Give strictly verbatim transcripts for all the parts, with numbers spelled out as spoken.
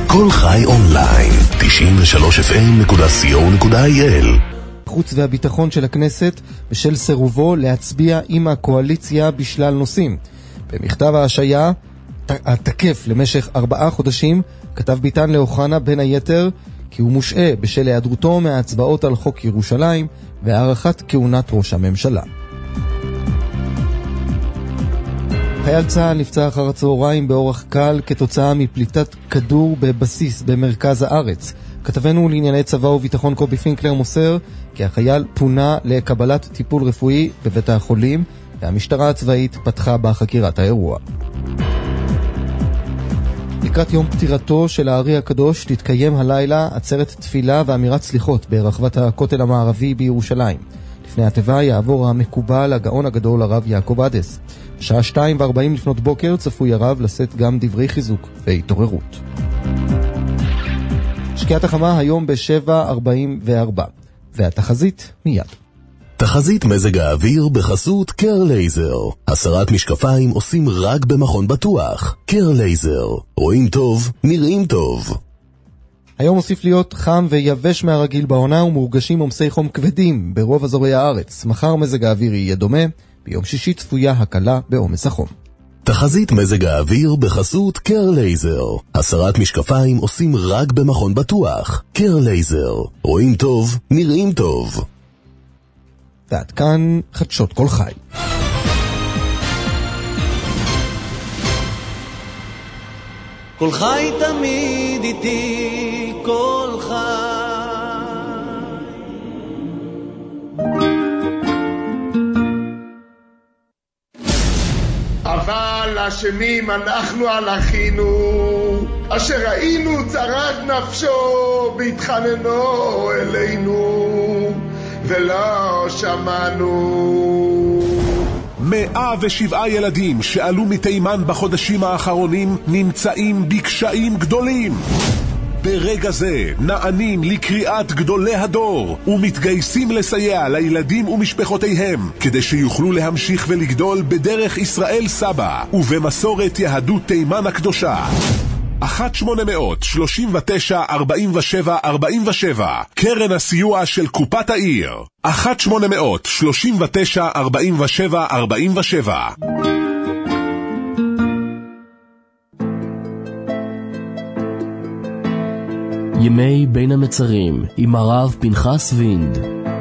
כל חי אונליין, תשעים ושלוש אף אם נקודה סי או נקודה איי אל. חוץ והביטחון של הכנסת בשל סירובו להצביע עם הקואליציה בשלל נושאים. במכתב ההשעיה התקף למשך ארבעה חודשים כתב ביטן לאוחנה בין היתר כי הוא מושעה בשל היעדרותו מההצבעות על חוק ירושלים והארכת כהונת ראש הממשלה. חייל צה"ל נפצע אחר הצהריים באורח קל כתוצאה מפליטת כדור בבסיס במרכז הארץ. כתבנו לענייני צבא וביטחון קובי פינקלר מוסר כי החייל פונה לקבלת טיפול רפואי בבית החולים והמשטרה הצבאית פתחה בחקירת האירוע. לקראת יום פטירתו של הארי הקדוש תתקיים הלילה עצרת תפילה ואמירת סליחות ברחבת הכותל המערבי בירושלים. לפני הטבע יעבור המקובל הגאון הגדול הרב יעקב עדס. בשעה שתיים וארבעים לפנות בוקר צפוי הרב לשאת גם דברי חיזוק והתעוררות. שקיעת החמה היום ב-שבע ארבעים וארבע והתחזית מיד. תחזית מזג האוויר בחסות קר לייזר. הסרת משקפיים עושים רק במכון בטוח. קר לייזר. רואים טוב, נראים טוב. היום מוסיף להיות חם ויבש מהרגיל בעונה ומורגשים עומסי חום כבדים ברוב אזורי הארץ. מחר מזג האוויר יהיה דומה. ביום שישי צפויה הקלה בעומס החום. תחזית מזג האוויר בחסות קר לייזר. הסרת משקפיים עושים רק במכון בטוח. קר לייזר. רואים טוב, נראים טוב. ועד כאן חדשות כל חי. כל חי תמיד איתי, כל חי. אבל אשמים אנחנו על אחינו, אשר ראינו צרת נפשו והתחננו אלינו ולא שמענו. מאה ושבעה ילדים שעלו מתימן בחודשים האחרונים נמצאים בקשיים גדולים. ברגע זה נענים לקריאת גדולי הדור ומתגייסים לסייע לילדים ומשפחותיהם כדי שיוכלו להמשיך ולגדול בדרך ישראל סבא ובמסורת יהדות תימן הקדושה. אחת שמונה מאות שלושים ותשע ארבעים ושבע ארבעים ושבע קרן הסיוע של קופת העיר. אחת שמונה מאות שלושים ותשע ארבעים ושבע ארבעים ושבע. ימי בין המצרים עם הרב פנחס וינד.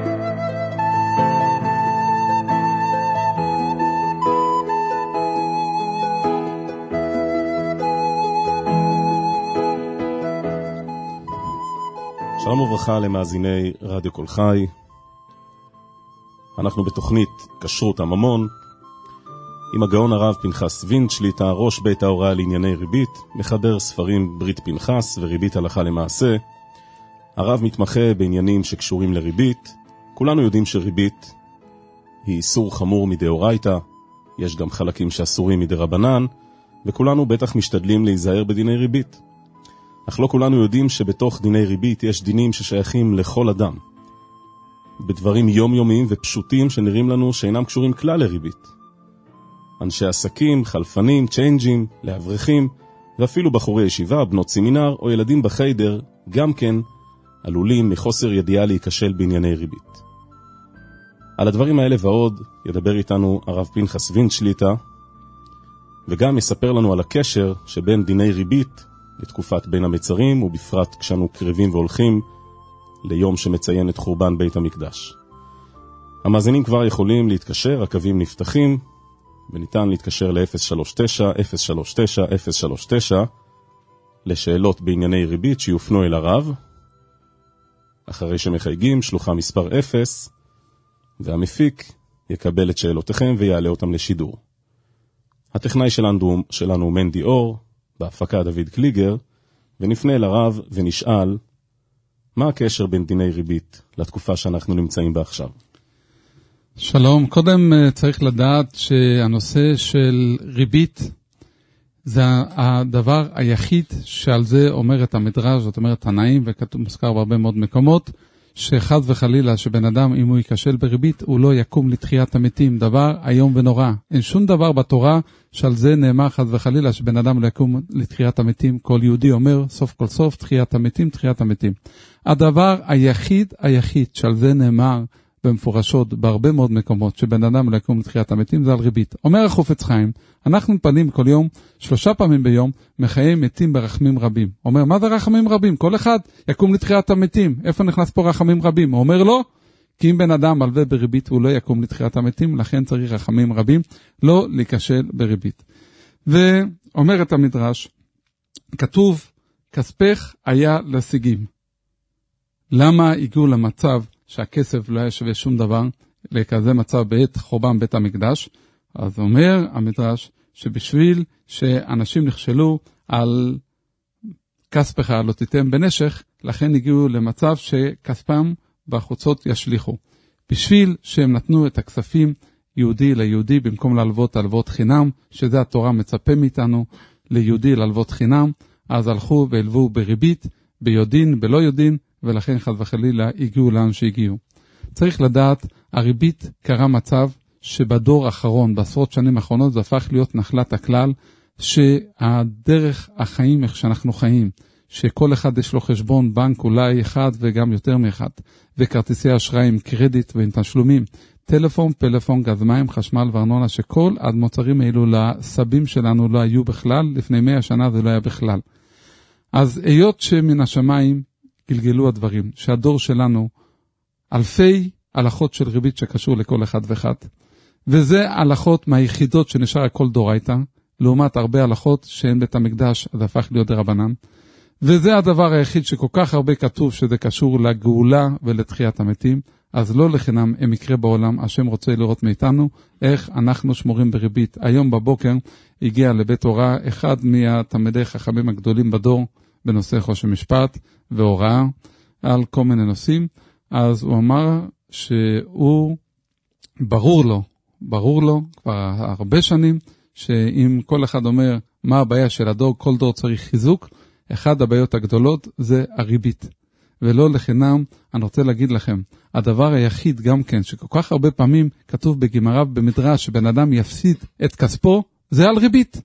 שלום וברכה למאזיני רדיו כל חי. אנחנו בתוכנית כשרות הממון עם הגאון הרב פנחס וינד שליטה, ראש בית ההוראה לענייני ריבית, מחבר ספרים ברית פנחס וריבית הלכה למעשה. הרב מתמחה בעניינים שקשורים לריבית. כולנו יודעים שריבית היא איסור חמור מדאורייתא, יש גם חלקים שאסורים מדרבנן, וכולנו בטח משתדלים להיזהר בדיני ריבית. אך לא כולנו יודעים שבתוך דיני ריבית יש דינים ששייכים לכל אדם, בדברים יומיומיים ופשוטים שנראים לנו שאינם קשורים כלל לריבית. אנשי עסקים, חלפנים, צ'יינג'ים, לאברכים, ואפילו בחורי ישיבה, בנות סמינר או ילדים בחיידר, גם כן עלולים מחוסר ידיעה להיכשל בענייני ריבית. על הדברים האלה ועוד ידבר איתנו הרב פנחס וינד שליטה, וגם יספר לנו על הקשר שבין דיני ריבית לתקופת בין המצרים, ובפרט כשאנו קרבים והולכים ליום שמציין את חורבן בית המקדש. המאזינים כבר יכולים להתקשר, הקווים נפתחים, וניתן להתקשר ל-אפס שלוש תשע אפס שלוש תשע אפס שלוש תשע לשאלות בענייני ריבית שיופנו אל הרב. אחרי שמחייגים, שלוחה מספר אפס, והמפיק יקבל את שאלותיכם ויעלה אותם לשידור. הטכנאי שלנו, שלנו מנדי אור, בהפקה דוד קליגר, ונפנה אל הרב ונשאל מה הקשר בין דיני ריבית לתקופה שאנחנו נמצאים בה עכשיו. שלום, קודם צריך לדעת שהנושא של ריבית זה הדבר היחיד שעל זה אומרת המדרש, זאת אומרת תנאים, וכתוב מוזכר בהרבה מאוד מקומות, שחד וחלילה שבן אדם אם הוא ייכשל בריבית הוא לא יקום לתחיית המתים, דבר היום ונורא. אין שום דבר בתורה שעל זה נאמר חד וחלילה שבן אדם לא יקום לתחיית המתים. כל יהודי אומר סוף כל סוף תחיית המתים, תחיית המתים. הדבר היחיד היחיד שעל זה נאמר במפורשות בהרבה מאוד מקומות שבן אדם לא יקום לתחיית המתים זה על ריבית. אומר החופץ חיים, אנחנו פנים כל יום, שלושה פעמים ביום, מחיי מתים ברחמים רבים. אומר, מה זה רחמים רבים? כל אחד יקום לתחיית המתים. איפה נכנס פה רחמים רבים? הוא אומר לא, כי אם בן אדם מלווה בריבית הוא לא יקום לתחיית המתים, לכן צריך רחמים רבים, לא להיכשל בריבית. ואומר את המדרש, כתוב, כספך היה להשיגים. למה הגיעו למצב שהכסף לא היה שווה שום דבר, לכזה מצב בעת חורבן בית המקדש? אז אומר המדרש שבשביל שאנשים נכשלו על כספך לא תיתן בנשך, לכן הגיעו למצב שכספם בחוצות ישליחו. בשביל שהם נתנו את הכספים יהודי ליהודי במקום להלוות הלוות חינם, שזה התורה מצפה מאיתנו ליהודי להלוות חינם, אז הלכו והלוו בריבית, ביודין, בלא יודין, ולכן חד וחלילה הגיעו לאן שהגיעו. צריך לדעת, הריבית קרה מצב שבדור האחרון, בעשרות שנים האחרונות, זה הפך להיות נחלת הכלל, שהדרך החיים, איך שאנחנו חיים, שכל אחד יש לו חשבון בנק אולי אחד וגם יותר מאחד, וכרטיסי אשראי עם קרדיט ועם תשלומים, טלפון, פלאפון, גז מים, חשמל וארנונה, שכל המוצרים האלו לסבים שלנו לא היו בכלל, לפני מאה שנה זה לא היה בכלל. אז היות שמן השמיים גלגלו הדברים, שהדור שלנו אלפי הלכות של ריבית שקשור לכל אחד ואחד, וזה הלכות מהיחידות שנשאר כל דור הייתה, לעומת הרבה הלכות שאין בית המקדש, אז הפך להיות דרבנן, וזה הדבר היחיד שכל כך הרבה כתוב שזה קשור לגאולה ולתחיית המתים, אז לא לחינם הם יקרה בעולם, השם רוצה לראות מאיתנו איך אנחנו שמורים בריבית. היום בבוקר הגיע לבית הוראה אחד מהתלמידי חכמים הגדולים בדור, בנושא חושן משפט והוראה על כל מיני נושאים, אז הוא אמר שהוא ברור לו, ברור לו כבר הרבה שנים, שאם כל אחד אומר מה הבעיה של הדור, כל דור צריך חיזוק, אחד הבעיות הגדולות זה הריבית. ולא לחינם, אני רוצה להגיד לכם, הדבר היחיד גם כן, שכל כך הרבה פעמים כתוב בגמרא במדרש, שבן אדם יפסיד את כספו, זה על ריבית.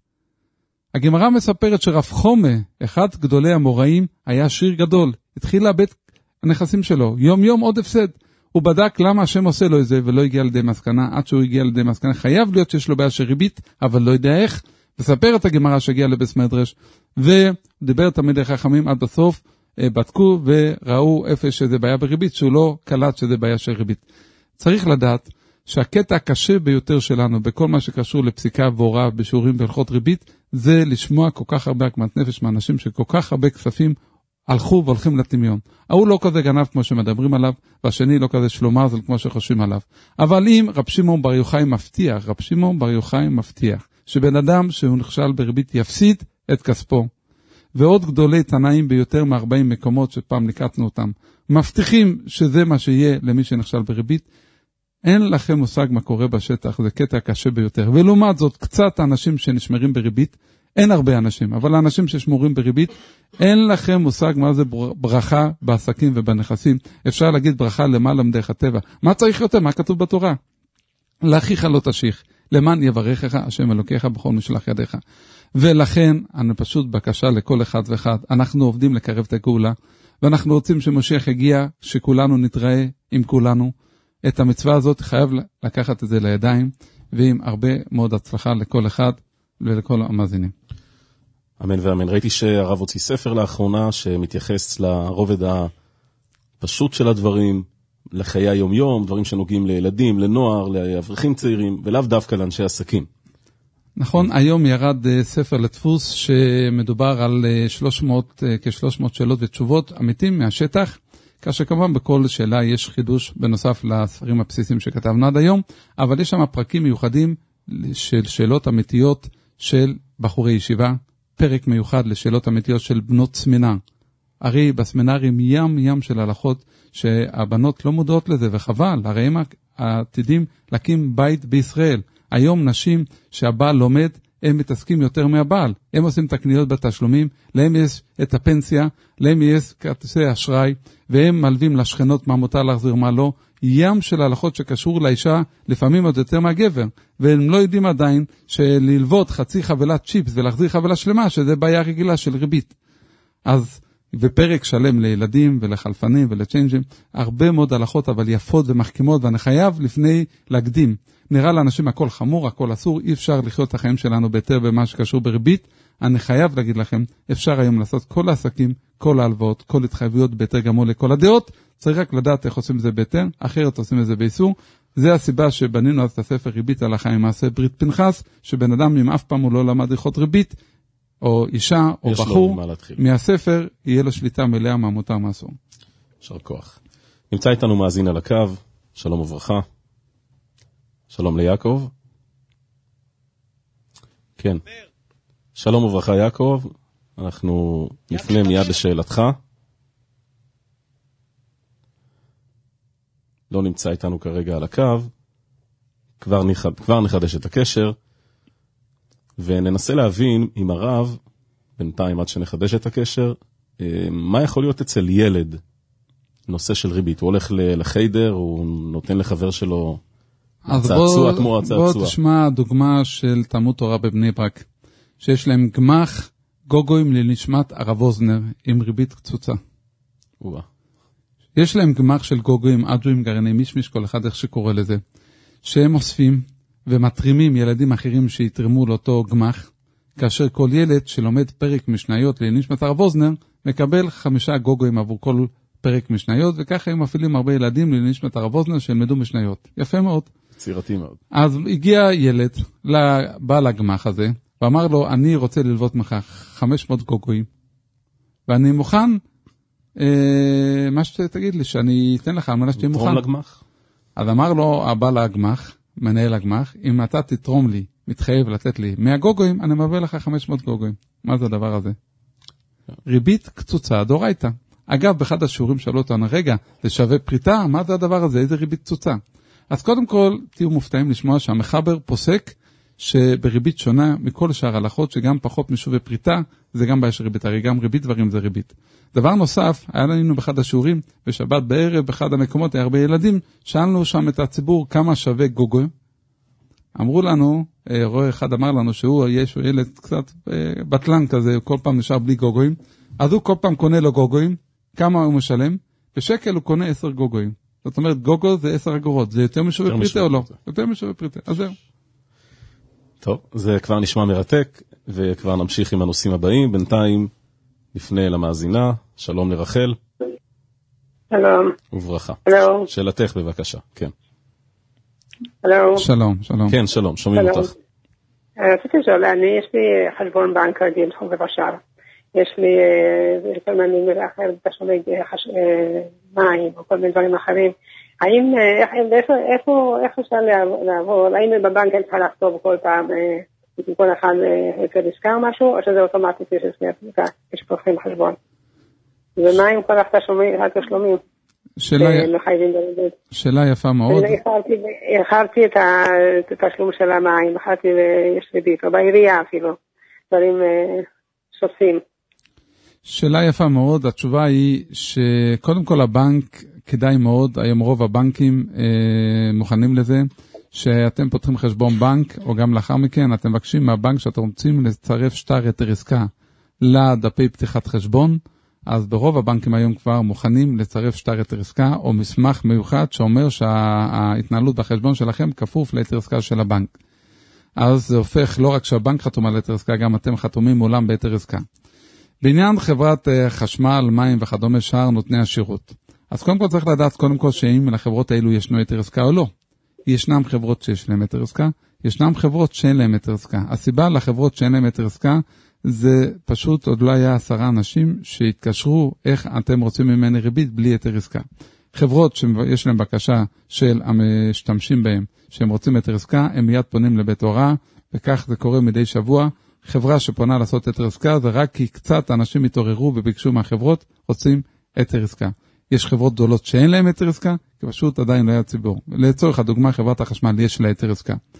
הגמרא מספרת שרב חומה, אחד גדולי המוראים, היה שיר גדול, התחיל לאבד הנכסים שלו, יום יום עוד הפסד. הוא בדק למה השם עושה לו את זה, ולא הגיע לידי מסקנה, עד שהוא הגיע לידי מסקנה, חייב להיות שיש לו בעיה של ריבית, אבל לא יודע איך. מספר את הגמרא שהגיע לבית מדרש, ודיבר תלמידי חכמים עד הסוף, בדקו וראו איפה שזה בעיה בריבית, שהוא לא קלט שזה בעיה של ריבית. צריך לדעת שהקטע הקשה ביותר שלנו, בכל מה שקשור לפסיקה והוראה בשיעורים בהלכות ריבית, זה לשמוע כל כך הרבה עקמת נפש מאנשים שכל כך הרבה כספים הלכו והולכים לטמיון. ההוא לא כזה גנב כמו שמדברים עליו, והשני לא כזה שלומזל כמו שחושבים עליו. אבל אם רב שמעון בר יוחאי מבטיח, רב שמעון בר יוחאי מבטיח, שבן אדם שהוא נכשל בריבית יפסיד את כספו, ועוד גדולי תנאים ביותר מ-ארבעים מקומות שפעם נקטנו אותם, מבטיחים שזה מה שיהיה למי שנכשל בריבית, אין לכם מושג מה קורה בשטח, זה קטע קשה ביותר. ולעומת זאת, קצת האנשים שנשמרים בריבית, אין הרבה אנשים, אבל האנשים ששמורים בריבית, אין לכם מושג מה זה ברכה בעסקים ובנכסים. אפשר להגיד ברכה למעלה מדרך הטבע. מה צריך יותר? מה כתוב בתורה? לאחיך לא תשיך, למען יברכך השם אלוקיך בכל משלח ידיך. ולכן, אני פשוט בקשה לכל אחד ואחד, אנחנו עובדים לקרב את הגאולה, ואנחנו רוצים שמשיח יגיע, שכולנו נתראה עם כולנו. את המצווה הזאת חייב לקחת את זה לידיים, ועם הרבה מאוד הצלחה לכל אחד ולכל המאזינים. אמן ואמן. ראיתי שהרב הוציא ספר לאחרונה, שמתייחס לרובד הפשוט של הדברים, לחיי היום-יום, דברים שנוגעים לילדים, לנוער, לאברכים צעירים, ולאו דווקא לאנשי עסקים. נכון, היום ירד ספר לדפוס שמדובר על שלוש מאות, כ-שלוש מאות שאלות ותשובות אמיתים מהשטח, כאשר כמובן בכל שאלה יש חידוש בנוסף לספרים הבסיסיים שכתבנו עד היום, אבל יש שם פרקים מיוחדים של שאלות אמיתיות של בחורי ישיבה, פרק מיוחד לשאלות אמיתיות של בנות סמינר. הרי בסמינרים ים ים של הלכות שהבנות לא מודעות לזה, וחבל, הרי הם עתידים להקים בית בישראל. היום נשים שהבעל לומד, הם מתעסקים יותר מהבעל. הם עושים את הקניות בתשלומים, להם יש את הפנסיה, להם יש כרטיסי אשראי, והם מלווים לשכנות מה מותר להחזיר מה לא. ים של הלכות שקשור לאישה, לפעמים עוד יותר מהגבר, והם לא יודעים עדיין שללוות חצי חבילת צ'יפס ולהחזיר חבילה שלמה, שזה בעיה רגילה של ריבית. אז, ופרק שלם לילדים ולחלפנים ולצ'יינג'ים, הרבה מאוד הלכות אבל יפות ומחכימות, ואני חייב לפני להקדים. נראה לאנשים הכל חמור, הכל אסור, אי אפשר לחיות את החיים שלנו ביותר במה שקשור בריבית. אני חייב להגיד לכם, אפשר היום לעשות כל העסקים, כל ההלוואות, כל התחייבויות ביותר גמור לכל הדעות, צריך רק לדעת איך עושים את זה ביותר, אחרת עושים את זה באיסור. זה הסיבה שבנינו אז את הספר ריבית הלכה עם מעשה ברית פנחס, שבן אדם אם אף פעם הוא לא למד הלכות ריבית, או אישה או בחור, מהספר יהיה לו שליטה מלאה מה מותר מה אסור. שר כוח. נמצא איתנו מאזין על הקו, שלום וברכה. שלום ליעקב. כן. שלום וברכה יעקב, אנחנו נפנה מיד לשאלתך. לא נמצא איתנו כרגע על הקו, כבר, נחד, כבר נחדש את הקשר, וננסה להבין עם הרב, בינתיים עד שנחדש את הקשר, מה יכול להיות אצל ילד נושא של ריבית. הוא הולך לחיידר, הוא נותן לחבר שלו צעצוע, תמורה צעצוע. בוא תשמע דוגמה של תלמוד תורה בבני ברק, שיש להם גמח גוגויים לנשמת הרב אוזנר עם ריבית קצוצה. וואה. יש להם גמח של גוגויים, אג'ויים, גרעיני מישמיש, כל אחד איך שקורא לזה, שהם אוספים ומתרימים ילדים אחרים שיתרמו לאותו גמח, כאשר כל ילד שלומד פרק משניות לנשמת הרב אוזנר, מקבל חמישה גוגויים עבור כל פרק משניות, וככה הם מפעילים הרבה ילדים לנשמת הרב אוזנר שילמדו משניות. יפה מאוד. צירתי מאוד. אז הגיע ילד לבעל הגמח הזה, ואמר לו, אני רוצה ללוות ממך חמש מאות גוגויים, ואני מוכן, אה, מה שתגיד לי, שאני אתן לך, על מנה שתהיה מוכן. תרום לגמח? אז אמר לו, הבעל הגמח, מנהל הגמח, אם אתה תתרום לי, מתחייב לתת לי מאה גוגויים, אני מביא לך חמש מאות גוגויים. מה זה הדבר הזה? ריבית קצוצה דורייתא. אגב, באחד השיעורים שאלו אותנו, רגע, זה שווה פריטה? מה זה הדבר הזה? איזה ריבית קצוצה? אז קודם כל, תהיו מופתעים לשמוע שהמחבר פוסק שבריבית שונה מכל שאר הלכות, שגם פחות משווה פריטה, זה גם בעיה של ריבית, הרי גם ריבית דברים זה ריבית. דבר נוסף, היה לנו באחד השיעורים, בשבת בערב, באחד המקומות, היה הרבה ילדים, שאלנו שם את הציבור כמה שווה גוגויים. אמרו לנו, רואה אחד אמר לנו שהוא, יש הוא ילד קצת בטלן כזה, כל פעם נשאר בלי גוגויים, אז הוא כל פעם קונה לו גוגויים, כמה הוא משלם? בשקל הוא קונה עשר גוגויים. זאת אומרת, גוגו זה עשר אגורות, זה יותר משווה פריטה או לא? יותר משווה פריטה, אז זהו. טוב, זה כבר נשמע מרתק, וכבר נמשיך עם הנושאים הבאים. בינתיים נפנה למאזינה, שלום לרחל. שלום. וברכה. שלום. שאלתך בבקשה, כן. שלום. שלום, שלום. כן, שלום, שומעים אותך. רציתי לשאול, אני, יש לי חשבון בנק רגיל, חוב ורש"ר. יש לי, לפעמים אני מלאחר תשלומי מים, או כל מיני דברים אחרים. האם, איפה, איך אפשר לעבור? האם בבנק אין צריכה לכתוב כל פעם, עם כל אחד יוצא נזכר משהו, או שזה אוטומטית יש פותחים חשבון? ומה עם כל התשלומים? שאלה יפה מאוד. הכרתי את התשלום של המים, הכרתי ויש ריבית, או בעירייה אפילו, דברים שוטפים. שאלה יפה מאוד, התשובה היא שקודם כל הבנק כדאי מאוד, היום רוב הבנקים אה, מוכנים לזה, שאתם פותחים חשבון בנק, או גם לאחר מכן, אתם מבקשים מהבנק שאתם רוצים לצרף שטר היתר עסקה לדפי פתיחת חשבון, אז ברוב הבנקים היום כבר מוכנים לצרף שטר היתר עסקה, או מסמך מיוחד שאומר שההתנהלות בחשבון שלכם כפוף ליתר עסקה של הבנק. אז זה הופך לא רק שהבנק חתום על היתר עסקה, גם אתם חתומים מולם ביתר עסקה. בעניין חברת חשמל, מים וכדומה שאר נותני השירות. אז קודם כל צריך לדעת קודם כל שאם לחברות האלו ישנו היתר עסקה או לא. ישנם חברות שיש להם היתר עסקה, ישנם חברות שאין להם היתר עסקה. הסיבה לחברות שאין להם היתר עסקה, זה פשוט עוד לא היה עשרה אנשים שהתקשרו איך אתם רוצים ממני ריבית בלי היתר עסקה. חברות שיש להם בקשה של המשתמשים בהם, שהם רוצים היתר עסקה, הם מיד פונים לבית הוראה, וכך זה קורה מדי שבוע. חברה שפונה לעשות היתר עסקה, זה רק כי קצת אנשים התעוררו וביקשו מהחברות, רוצים היתר עסקה. יש חברות גדולות שאין להם היתר עסקה, כי פשוט עדיין לא היה ציבור. לצורך הדוגמה, חברת החשמל יש לה היתר עסקה.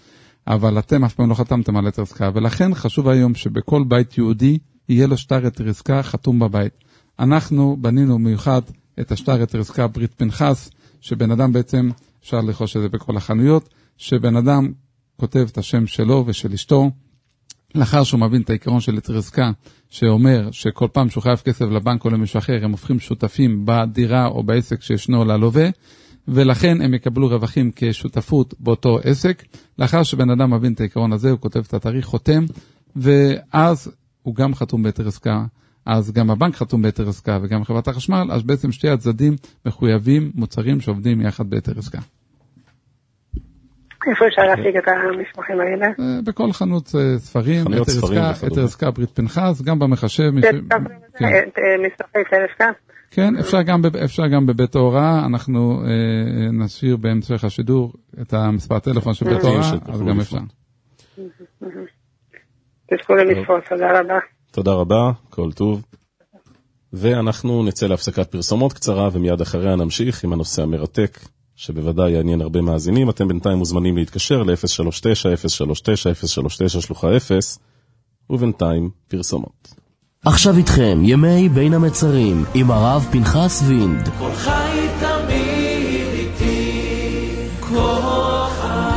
אבל אתם אף פעם לא חתמתם על היתר עסקה, ולכן חשוב היום שבכל בית יהודי יהיה לו שטר היתר עסקה חתום בבית. אנחנו בנינו מיוחד את השטר היתר עסקה ברית פנחס, שבן אדם בעצם, אפשר לרכוש את זה בכל החנויות, שבן אדם כותב את השם שלו ושל אשתו, לאחר שהוא מבין את העיקרון של היתר עסקה, שאומר שכל פעם שהוא חייב כסף לבנק או למישהו אחר, הם הופכים שותפים בדירה או בעסק שישנו ללווה, ולכן הם יקבלו רווחים כשותפות באותו עסק. לאחר שבן אדם מבין את העיקרון הזה, הוא כותב את התאריך, חותם, ואז הוא גם חתום בהיתר עסקה, אז גם הבנק חתום בהיתר עסקה וגם חברת החשמל, אז בעצם שתי הצדדים מחויבים מוצרים שעובדים יחד בהיתר עסקה. איפה אפשר להשיג את המסמכים האלה? בכל חנות ספרים, היתר עסקה ברית פנחס, גם במחשב. מסמכי היתר עסקה? כן, אפשר גם, אפשר גם בבית ההוראה, אנחנו אה, נשאיר באמצע השידור את המספר הטלפון של בית ההוראה, אז גם אפשר. תזכו למספור, תודה רבה. תודה רבה, כל טוב. ואנחנו נצא להפסקת פרסומות קצרה, ומיד אחריה נמשיך עם הנושא המרתק, שבוודאי יעניין הרבה מאזינים. אתם בינתיים מוזמנים להתקשר ל-אפס שלוש תשע אפס שלוש תשע אפס שלוש תשע שלוחה אפס, ובינתיים פרסומות. עכשיו איתכם ימי בין המצרים עם הרב פנחס וינד. כל חי תמיד איתי, כל חי.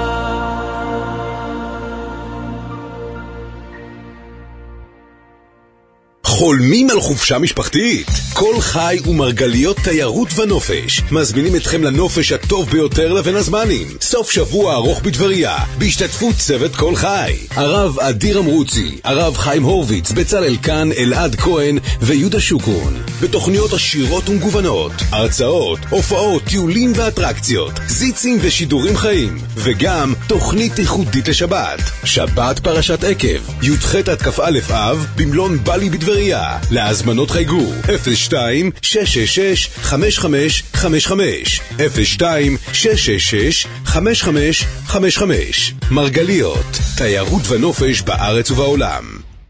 חולמים על חופשה משפחתית? כל חי ומרגליות תיירות ונופש מזמינים אתכם לנופש הטוב ביותר לבין הזמנים. סוף שבוע ארוך בדבריה, בהשתתפות צוות כל חי. הרב אדיר אמרוצי, הרב חיים הורוביץ, בצלאל כאן, אלעד כהן ויהודה שוקרון. בתוכניות עשירות ומגוונות, הרצאות, הופעות, טיולים ואטרקציות, זיצים ושידורים חיים, וגם תוכנית ייחודית לשבת. שבת פרשת עקב, י"ח עד כ"א אב, במלון בלי בדבריה. להזמנות חייגו אפס שתיים שש שש שש חמש חמש חמש חמש אפס שתיים שש שש שש חמש חמש חמש חמש. מרגליות, תיירות ונופש בארץ ובעולם.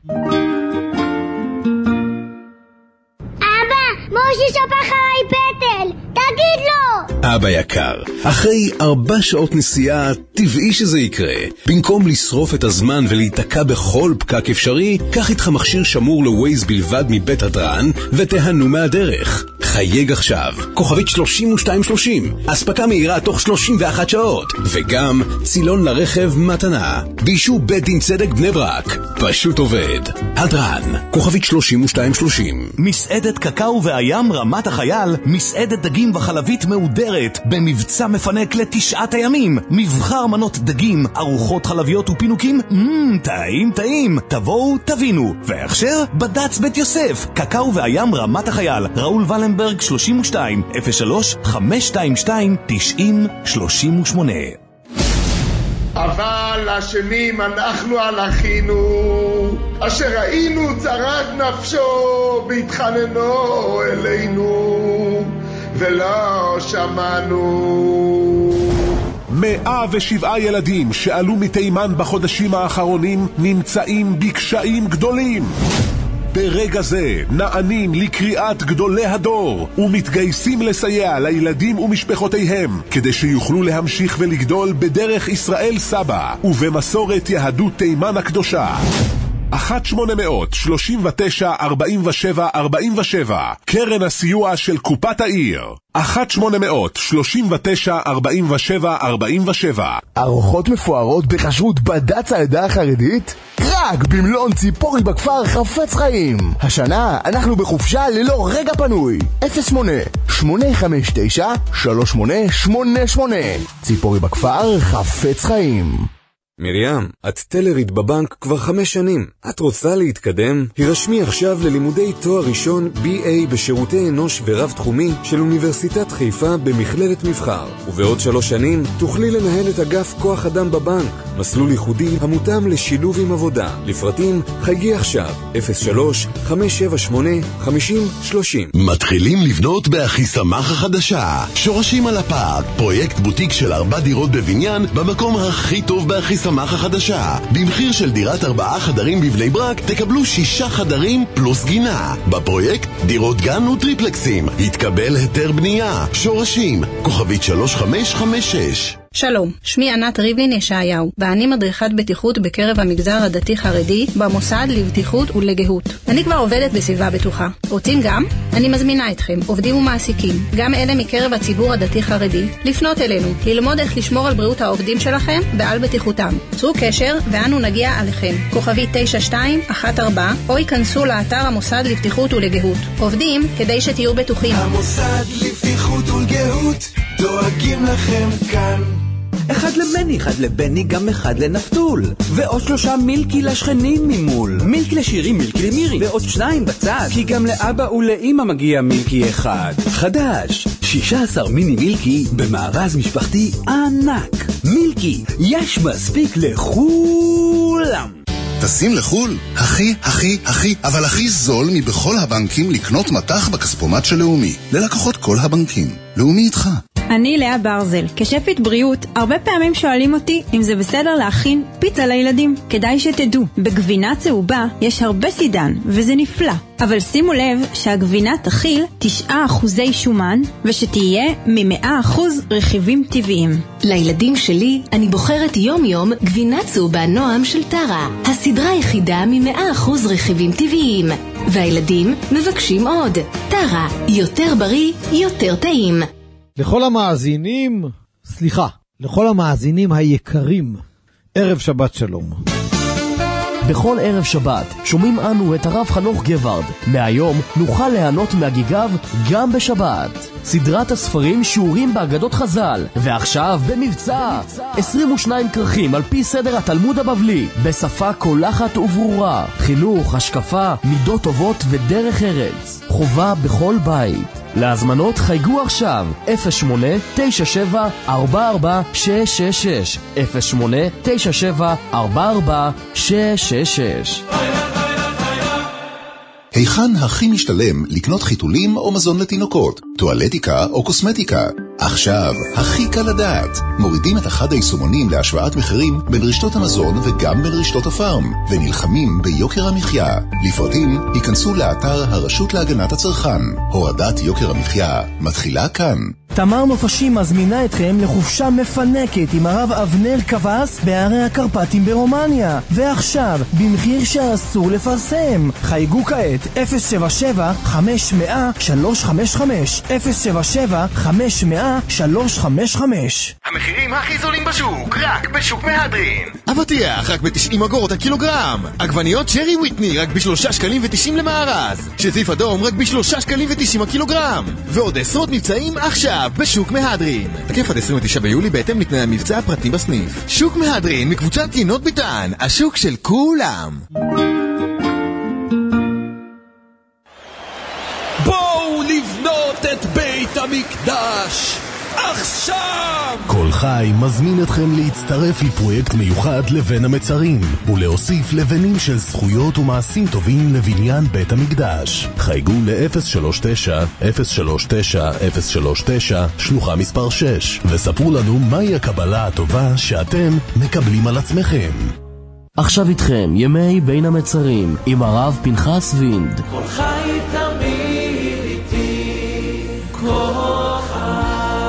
אבא, מושי שפך עליי פטל, תגיד לו! אבא יקר, אחרי ארבע שעות נסיעה, טבעי שזה יקרה. במקום לשרוף את הזמן ולהיתקע בכל פקק אפשרי, קח איתך מכשיר שמור לווייז בלבד מבית הדרן, ותהנו מהדרך. חייג עכשיו, כוכבית שלושים ושתיים שלושים, אספקה מהירה תוך שלושים ואחת שעות, וגם צילון לרכב מתנה. באישור בית דין צדק בני ברק, פשוט עובד. הדרן, כוכבית שלושים ושתיים שלושים. מסעדת קקאו והים רמת החייל, מסעדת דגים וחלבית מעודרת, במבצע מפנק לתשעת הימים. מבחר מנות דגים, ארוחות חלביות ופינוקים, מmm, טעים טעים. תבואו, תבינו. והכשר, בד"ץ בית יוסף, קקאו והים רמת החייל, ראול ולנברג שלושים ושתיים, אפס שלוש חמש שתיים שתיים תשעים שלושים ושמונה. אבל אשמים אנחנו על אחינו, אשר ראינו צרת נפשו והתחננו אלינו ולא שמענו. מאה ושבעה ילדים שעלו מתימן בחודשים האחרונים נמצאים בקשיים גדולים. ברגע זה נענים לקריאת גדולי הדור ומתגייסים לסייע לילדים ומשפחותיהם כדי שיוכלו להמשיך ולגדול בדרך ישראל סבא ובמסורת יהדות תימן הקדושה. אחת שמונה מאות שלושים ותשע ארבעים ושבע ארבעים ושבע, קרן הסיוע של קופת העיר. אחת שמונה מאות שלושים ותשע ארבעים ושבע ארבעים ושבע. ארוחות מפוארות בכשרות בד"ץ העדה החרדית? רק במלון ציפורי בכפר חפץ חיים. השנה אנחנו בחופשה ללא רגע פנוי. אפס שמונה שמונה חמש תשע שלוש שמונה שמונה שמונה. ציפורי בכפר חפץ חיים. מרים, את טלרית בבנק כבר חמש שנים. את רוצה להתקדם? הירשמי עכשיו ללימודי תואר ראשון בי איי בשירותי אנוש ורב תחומי של אוניברסיטת חיפה במכללת מבחר. ובעוד שלוש שנים תוכלי לנהל את אגף כוח אדם בבנק. מסלול ייחודי המותאם לשילוב עם עבודה. לפרטים חייגי עכשיו אפס שלוש חמש שבע שמונה חמישים שלושים. מתחילים לבנות באחיסמך החדשה. שורשים על הפארק, פרויקט בוטיק של ארבע דירות בבניין במקום הכי טוב באחיסמך סמך החדשה. במחיר של דירת ארבעה חדרים בבני ברק תקבלו שישה חדרים פלוס גינה. בפרויקט דירות גן וטריפלקסים. התקבל היתר בנייה. שורשים כוכבית שלוש חמש חמש שש. שלום, שמי ענת ריבלין ישעיהו, ואני מדריכת בטיחות בקרב המגזר הדתי-חרדי במוסד לבטיחות ולגהות. אני כבר עובדת בסביבה בטוחה. רוצים גם? אני מזמינה אתכם, עובדים ומעסיקים, גם אלה מקרב הציבור הדתי-חרדי, לפנות אלינו, ללמוד איך לשמור על בריאות העובדים שלכם ועל בטיחותם. צרו קשר ואנו נגיע עליכם. כוכבי תשע שתיים אחת ארבע, או ייכנסו לאתר המוסד לבטיחות ולגהות. עובדים כדי שתהיו בטוחים. המוסד לבטיחות ולגהות, דואגים לכם כאן. אחד לבני, אחד לבני, גם אחד לנפתול. ועוד שלושה מילקי לשכנים ממול. מילקי לשירים, מילקי למירי. ועוד שניים בצד, כי גם לאבא ולאמא מגיע מילקי אחד. חדש, שישה עשר מיני מילקי במארז משפחתי ענק. מילקי, יש מספיק לכולם. טסים לחול? הכי, הכי, הכי, אבל הכי זול מבכל הבנקים לקנות מתח בכספומט של לאומי. ללקוחות כל הבנקים. לאומי איתך. אני לאה ברזל. כשפית בריאות, הרבה פעמים שואלים אותי אם זה בסדר להכין פיצה לילדים. כדאי שתדעו, בגבינה צהובה יש הרבה סידן, וזה נפלא. אבל שימו לב שהגבינה תכיל תשעה אחוזי שומן, ושתהיה מ-מאה אחוז רכיבים טבעיים. לילדים שלי אני בוחרת יום יום גבינה צהובה נועם של טרה, הסדרה היחידה מ-מאה אחוז רכיבים טבעיים. והילדים מבקשים עוד. טרה, יותר בריא, יותר טעים. לכל המאזינים, סליחה, לכל המאזינים היקרים, ערב שבת שלום. בכל ערב שבת שומעים אנו את הרב חנוך גברד. מהיום נוכל ליהנות מהגיגיו גם בשבת. סדרת הספרים שיעורים באגדות חז"ל, ועכשיו במבצע עשרים ושניים כרכים על פי סדר התלמוד הבבלי, בשפה קולחת וברורה, חינוך, השקפה, מידות טובות ודרך ארץ, חובה בכל בית. להזמנות חייגו עכשיו אפס שמונה תשע שבע ארבע ארבע שש שש שש אפס שמונה תשע שבע ארבע ארבע שש שש שש. היכן הכי משתלם לקנות חיתולים או מזון לתינוקות, טואלטיקה או קוסמטיקה? עכשיו, הכי קל לדעת. מורידים את אחד היישומונים להשוואת מחירים בין רשתות המזון וגם בין רשתות הפארם, ונלחמים ביוקר המחיה. לפרטים, ייכנסו לאתר הרשות להגנת הצרכן. הורדת יוקר המחיה מתחילה כאן. תמר נופשים מזמינה אתכם לחופשה מפנקת עם הרב אבנר קבס בערי הקרפטים ברומניה. ועכשיו, במחיר שאסור לפרסם. חייגו כעת אפס שבע שבע חמש מאה שלוש חמש חמש אפס שבע שבע חמש מאה שלוש חמש חמש. המחירים הכי זולים בשוק, רק בשוק מהדרין. אבטיח רק ב-תשעים אגורות הקילוגרם. עגבניות שרי וויטני רק ב-שלושה שקלים ותשעים למארז. שזיף אדום רק ב-שלושה שקלים ותשעים הקילוגרם. ועוד עשרות מבצעים עכשיו בשוק מהדרין. תקף עד עשרים ותשעה ביולי בהתאם לתנאי המבצע הפרטי בסניף. שוק מהדרין מקבוצת יינות ביטן, השוק של כולם. בואו לבנות את בית המקדש עכשיו! כל חי מזמין אתכם להצטרף לפרויקט מיוחד לבן המצרים ולהוסיף לבנים של זכויות ומעשים טובים לבניין בית המקדש. חייגו ל-אפס שלוש תשע אפס שלוש תשע אפס שלוש תשע שלוחה מספר שש וספרו לנו מהי הקבלה הטובה שאתם מקבלים על עצמכם. עכשיו איתכם ימי בין המצרים עם הרב פנחס וינד. כל חי תמיד איתי, כל חי.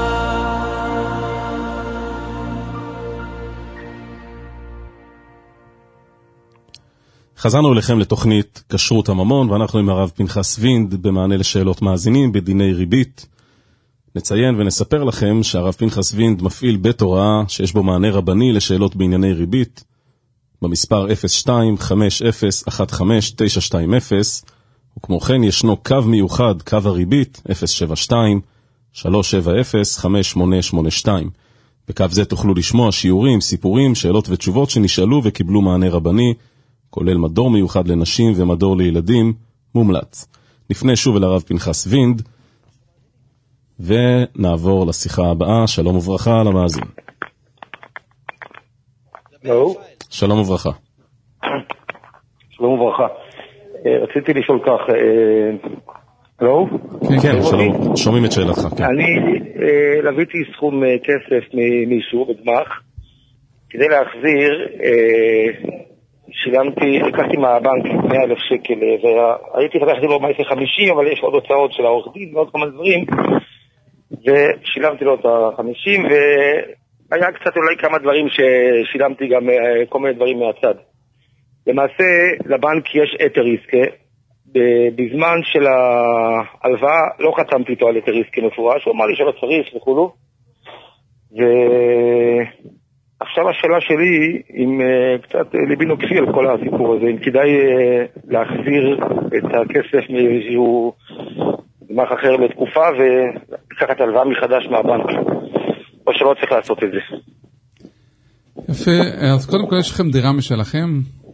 חזרנו אליכם לתוכנית כשרות הממון, ואנחנו עם הרב פנחס וינד במענה לשאלות מאזינים בדיני ריבית. נציין ונספר לכם שהרב פנחס וינד מפעיל בית הוראה שיש בו מענה רבני לשאלות בענייני ריבית, במספר אפס שתיים חמש אפס אחת חמש תשע שתיים אפס, וכמו כן ישנו קו מיוחד, קו הריבית, אפס שבע שתיים שלוש שבע אפס חמש שמונה שמונה שתיים. בקו זה תוכלו לשמוע שיעורים, סיפורים, שאלות ותשובות שנשאלו וקיבלו מענה רבני, כולל מדור מיוחד לנשים ומדור לילדים, מומלץ. נפנה שוב אל הרב פנחס וינד, ונעבור לשיחה הבאה. שלום וברכה למאזין. לא. שלום וברכה. שלום וברכה. רציתי לשאול כך, לא? כן, שלום, שומעים את שאלתך. אני לביתי סכום כסף ממישהו בגמ"ח, כדי להחזיר, שילמתי, לקחתי מהבנק מאה אלף שקל, והייתי חדש לו מאה חמישים, אבל יש עוד הוצאות של העורך דין ועוד כמה דברים, ושילמתי לו את ה-חמישים, היה קצת אולי כמה דברים ששילמתי גם כל מיני דברים מהצד. למעשה, לבנק יש היתר עסקה. בזמן של ההלוואה לא חתמתי איתו על היתר עסקה מפורש, הוא אמר לי שלא צריך וכולו. ועכשיו השאלה שלי, אם קצת ליבי נוקפי על כל הסיפור הזה, אם כדאי להחזיר את הכסף מאיזשהו גמ"ח אחר לתקופה ולקחת הלוואה מחדש מהבנק, או שלא צריך לעשות את זה. יפה, אז קודם כל יש לכם דירה משלכם?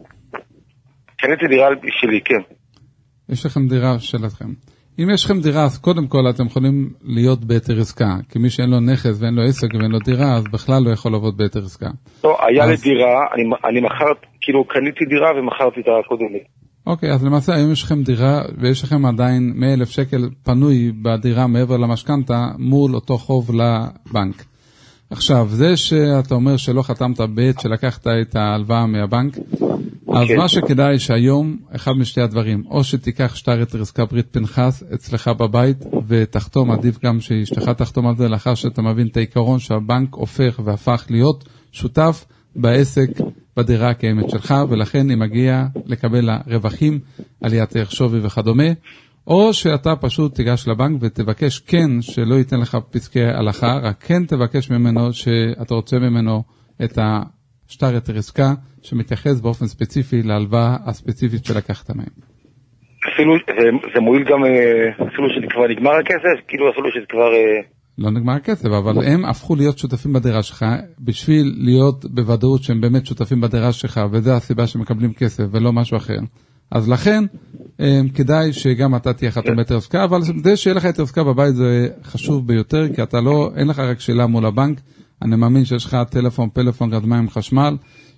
קניתי דירה שלי, כן. יש לכם דירה שלכם. אם יש לכם דירה, אז קודם כל אתם יכולים להיות בהיתר עסקה, כי מי שאין לו נכס ואין לו עסק ואין לו דירה, אז בכלל לא יכול לעבוד בהיתר עסקה. לא, היה לי דירה, אני, אני מחרת, כאילו קניתי דירה ומחרתי את הקודמת. אוקיי, אז למעשה היום יש לכם דירה, ויש לכם עדיין מאה אלף שקל פנוי בדירה מעבר למשכנתה, מול אותו חוב לבנק. עכשיו, זה שאתה אומר שלא חתמת בית, שלקחת את ההלוואה מהבנק, אז מה שכדאי שהיום, אחד משתי הדברים, או שתיקח שטר היתר עסקה ברית פנחס אצלך בבית, ותחתום, עדיף גם שאשתך תחתום על זה, לאחר שאתה מבין את העיקרון שהבנק הופך והפך להיות שותף בעסק בדירה הקיימת שלך, ולכן היא מגיעה לקבל רווחים, עליית ערך שווי וכדומה, או שאתה פשוט תיגש לבנק ותבקש כן שלא ייתן לך פסקי הלכה, רק כן תבקש ממנו שאתה רוצה ממנו את השטר היתר עסקה שמתייחס באופן ספציפי להלוואה הספציפית שלקחת מהם. אפילו, זה, זה מועיל גם, אפילו שזה כבר נגמר הכסף, כאילו אפילו שזה כבר... לא נגמר הכסף, אבל הם הפכו להיות שותפים בדירה שלך, בשביל להיות בוודאות שהם באמת שותפים בדירה שלך, וזו הסיבה שמקבלים כסף ולא משהו אחר. אז לכן, כדאי שגם אתה תהיה חתום בהיתר עסקה, אבל זה שיהיה לך היתר עסקה בבית זה חשוב ביותר, כי אתה לא, אין לך רק שאלה מול הבנק, אני מאמין שיש לך טלפון, פלאפון, גז מים, חשמל,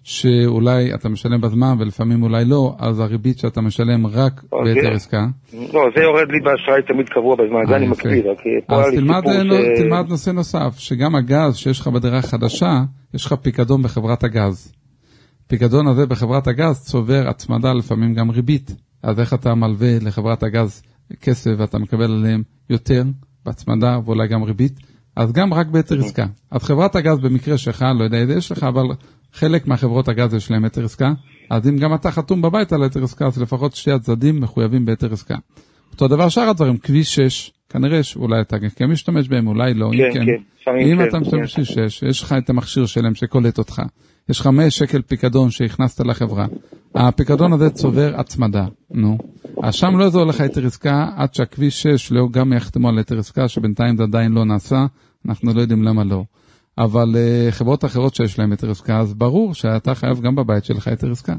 שאולי אתה משלם בזמן ולפעמים אולי לא, אז הריבית שאתה משלם רק בהיתר עסקה. לא, זה יורד לי באשראי תמיד קבוע בזמן, זה אני מקפיד. אז תלמד נושא נוסף, שגם הגז שיש לך בדירה חדשה, יש לך פיקדון בחברת הגז. פיקדון הזה בחברת הגז צובר הצמדה, לפעמים גם ריבית. אז איך אתה מלווה לחברת הגז כסף ואתה מקבל עליהם יותר בהצמדה ואולי גם ריבית? אז גם רק בהיתר עסקה. אז חברת הגז במקרה שלך, לא יודע איזה יש לך, אבל חלק מהחברות הגז יש להם היתר עסקה. אז אם גם אתה חתום בבית על היתר עסקה, אז לפחות שתי הצדדים מחויבים בהיתר עסקה. אותו דבר שאר הדברים, כביש שש, כנראה שאולי אתה כן משתמש בהם, אולי לא. כן, כן. אם אתה משתמש שש, יש לך את המכשיר שלהם שקולט אותך. יש לך מאה שקל פיקדון שהכנסת לחברה. הפיקדון הזה צובר הצמדה. נו. אז שם לא יעזור לך היתר עסקה, עד שהכביש שש לא גם יחתמו על היתר עסקה, שבינתיים זה עדיין לא נעשה, אנחנו לא יודעים למה לא. אבל uh, חברות אחרות שיש להם היתר עסקה, אז ברור שאתה חייב גם בבית שלך היתר עסקה.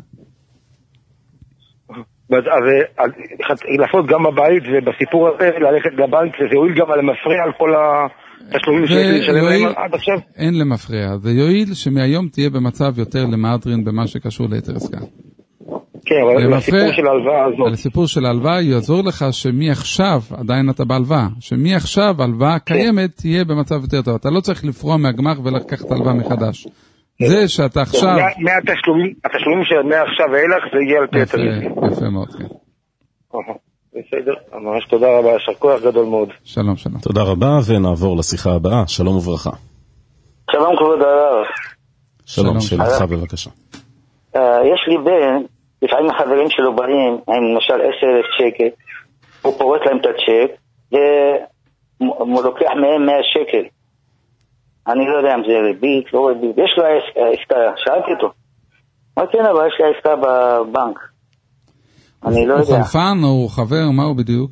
אז לעשות גם בבית, ובסיפור הזה ללכת לבנק, זה יועיל גם על המפריע על כל ה... תשלומים שיש לשלם להם עד עכשיו? אין למפריע, זה יועיל שמהיום תהיה במצב יותר למהדרין במה שקשור ליתר עסקה. כן, אבל לסיפור של ההלוואה הזאת. לסיפור של ההלוואה יעזור לך שמי עכשיו, עדיין אתה בהלוואה, שמי עכשיו הלוואה קיימת תהיה במצב יותר טוב. אתה לא צריך לפרוע מהגמ"ח ולקחת הלוואה מחדש. זה שאתה עכשיו... מהתשלומים שמעכשיו ואילך זה יהיה על פי היתר עסקה. יפה מאוד, כן. בסדר, ממש תודה רבה, יישר כוח גדול מאוד. שלום, שלום. תודה רבה, ונעבור לשיחה הבאה. שלום וברכה. שלום כבוד הרב. שלום, שאלתך בבקשה. יש לי בן, לפעמים החברים שלו באים עם למשל עשרת אלפים שקל, הוא פורט להם את הצ'ק, והוא לוקח מהם מאה שקל. אני לא יודע אם זה ריבית, לא ריבית, יש לו עסקה, שאלתי אותו. מה כן, אבל יש לי עסקה בבנק. אני לא יודע. הוא חלפן או הוא חבר, מה הוא בדיוק?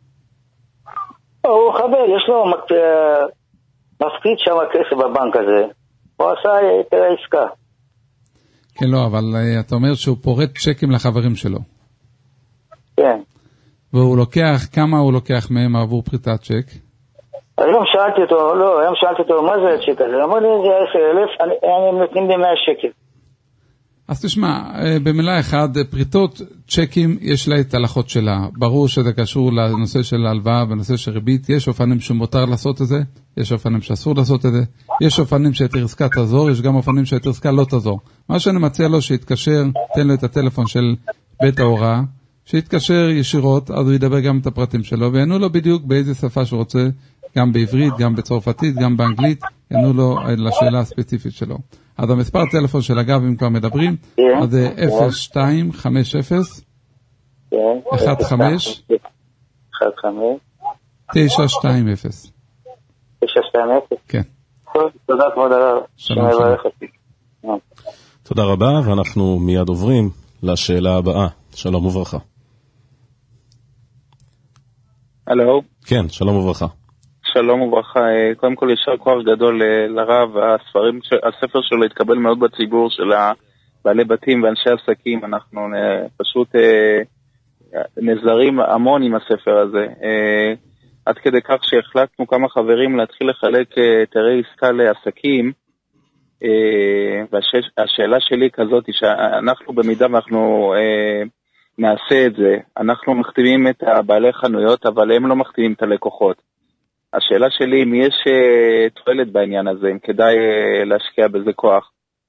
הוא חבר, יש לו מפקיד שם כסף בבנק הזה, הוא עשה את העסקה. כן, לא, אבל אתה אומר שהוא פורט צ'קים לחברים שלו. כן. והוא לוקח, כמה הוא לוקח מהם עבור פריטת צ'ק? היום שאלתי אותו, לא, היום שאלתי אותו, מה זה הצ'ק הזה? אמר לי, זה עשרת אלפים, הם נותנים לי מאה שקל. אז תשמע, במילה אחד, פריטות צ'קים יש לה את הלכות שלה. ברור שזה קשור לנושא של ההלוואה ונושא של ריבית. יש אופנים שמותר לעשות את זה, יש אופנים שאסור לעשות את זה, יש אופנים שהיתר עסקה תעזור, יש גם אופנים שהיתר עסקה לא תעזור. מה שאני מציע לו שיתקשר, תן לו את הטלפון של בית ההוראה, שיתקשר ישירות, אז הוא ידבר גם את הפרטים שלו, ויענו לו בדיוק באיזה שפה שהוא רוצה, גם בעברית, גם בצרפתית, גם באנגלית, יענו לו לשאלה הספציפית שלו. אז המספר הטלפון של אגב, אם כבר מדברים, אז זה אפס שתיים חמש אפס אחת חמש תשע שתיים אפס. תשע שתיים אפס? כן. תודה כבוד הרב. שלום שלום. תודה רבה, ואנחנו מיד עוברים לשאלה הבאה. שלום וברכה. הלו. כן, שלום וברכה. שלום וברכה. קודם כל ישר כוח גדול לרב, הספרים, הספר שלו התקבל מאוד בציבור של בעלי בתים ואנשי עסקים. אנחנו פשוט נזרים המון עם הספר הזה. עד כדי כך שהחלטנו כמה חברים להתחיל לחלק היתרי עסקה לעסקים. והשאלה שלי כזאת היא שאנחנו במידה ואנחנו נעשה את זה, אנחנו מחתימים את בעלי חנויות, אבל הם לא מחתימים את הלקוחות. השאלה שלי אם יש תועלת בעניין הזה, אם כדאי להשקיע בזה כוח.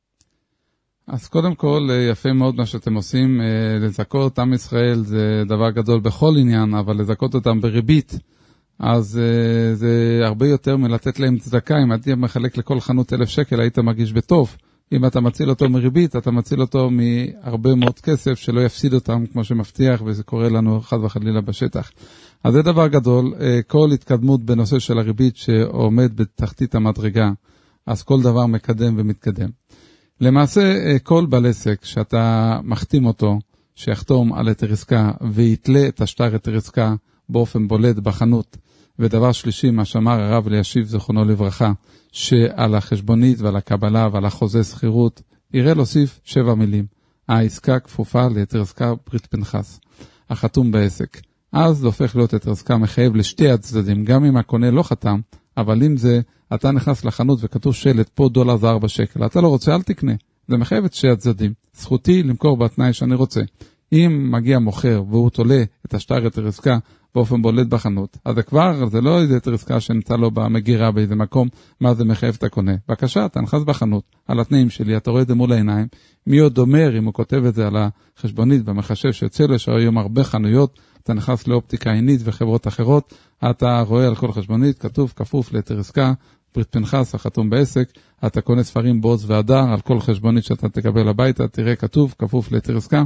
אז קודם כל, יפה מאוד מה שאתם עושים, לזכות עם ישראל זה דבר גדול בכל עניין, אבל לזכות אותם בריבית, אז זה הרבה יותר מלתת להם צדקה. אם הייתי מחלק לכל חנות אלף שקל, היית מגיש בטוב. אם אתה מציל אותו מריבית, אתה מציל אותו מהרבה מאוד כסף שלא יפסיד אותם כמו שמבטיח, וזה קורה לנו חד וחלילה בשטח. אז זה דבר גדול, כל התקדמות בנושא של הריבית שעומד בתחתית המדרגה, אז כל דבר מקדם ומתקדם. למעשה, כל בעל עסק שאתה מחתים אותו, שיחתום על היתר עסקה ויתלה את השטר היתר עסקה באופן בולט בחנות, ודבר שלישי, מה שאמר הרב אלישיב זכרונו לברכה, שעל החשבונית ועל הקבלה ועל החוזה שכירות, יראה להוסיף שבע מילים. העסקה כפופה ליתר עסקה ברית פנחס, החתום בעסק. אז זה הופך להיות היתר עסקה מחייב לשתי הצדדים, גם אם הקונה לא חתם, אבל אם זה, אתה נכנס לחנות וכתוב שלט, פה דולר זה ארבע שקל, אתה לא רוצה, אל תקנה. זה מחייב את שתי הצדדים. זכותי למכור בתנאי שאני רוצה. אם מגיע מוכר והוא תולה את השטר היתר עסקה באופן בולט בחנות, אז זה כבר, זה לא איזה היתר עסקה שנמצא לו במגירה באיזה מקום, מה זה מחייב את הקונה. בבקשה, אתה נכנס בחנות, על התנאים שלי, אתה רואה את זה מול העיניים, מי עוד אומר, אם הוא כותב את זה על החשבונית, במחשב שיוצא לו, שהיום הרבה חנויות, אתה נכנס לאופטיקה עינית וחברות אחרות, אתה רואה על כל חשבונית, כתוב כפוף ליתר עסקה, ברית פנחס, החתום בעסק, אתה קונה ספרים בעוז והדר, על כל חשבונית שאתה תקבל הביתה, תראה כתוב, כפוף ליתר עסקה,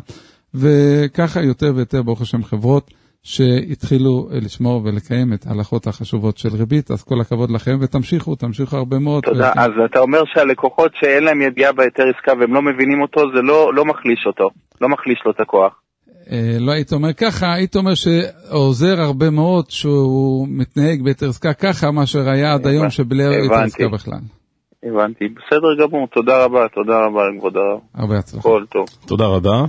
וככה יותר ויותר ברוך השם חברות, שהתחילו לשמור ולקיים את ההלכות החשובות של ריבית, אז כל הכבוד לכם, ותמשיכו, תמשיכו הרבה מאוד. תודה, אז אתה אומר שהלקוחות שאין להם ידיעה בהיתר עסקה והם לא מבינים אותו, זה לא, לא מחליש אותו, לא מחליש לו את הכוח. לא היית אומר ככה, היית אומר שעוזר הרבה מאוד שהוא מתנהג בהיתר עסקה ככה, מה שראה עד היום שבלי היתר עסקה בכלל. הבנתי, בסדר גמור, תודה רבה, תודה רבה כבוד הרב. הרבה הצלחה. כל טוב. תודה רבה,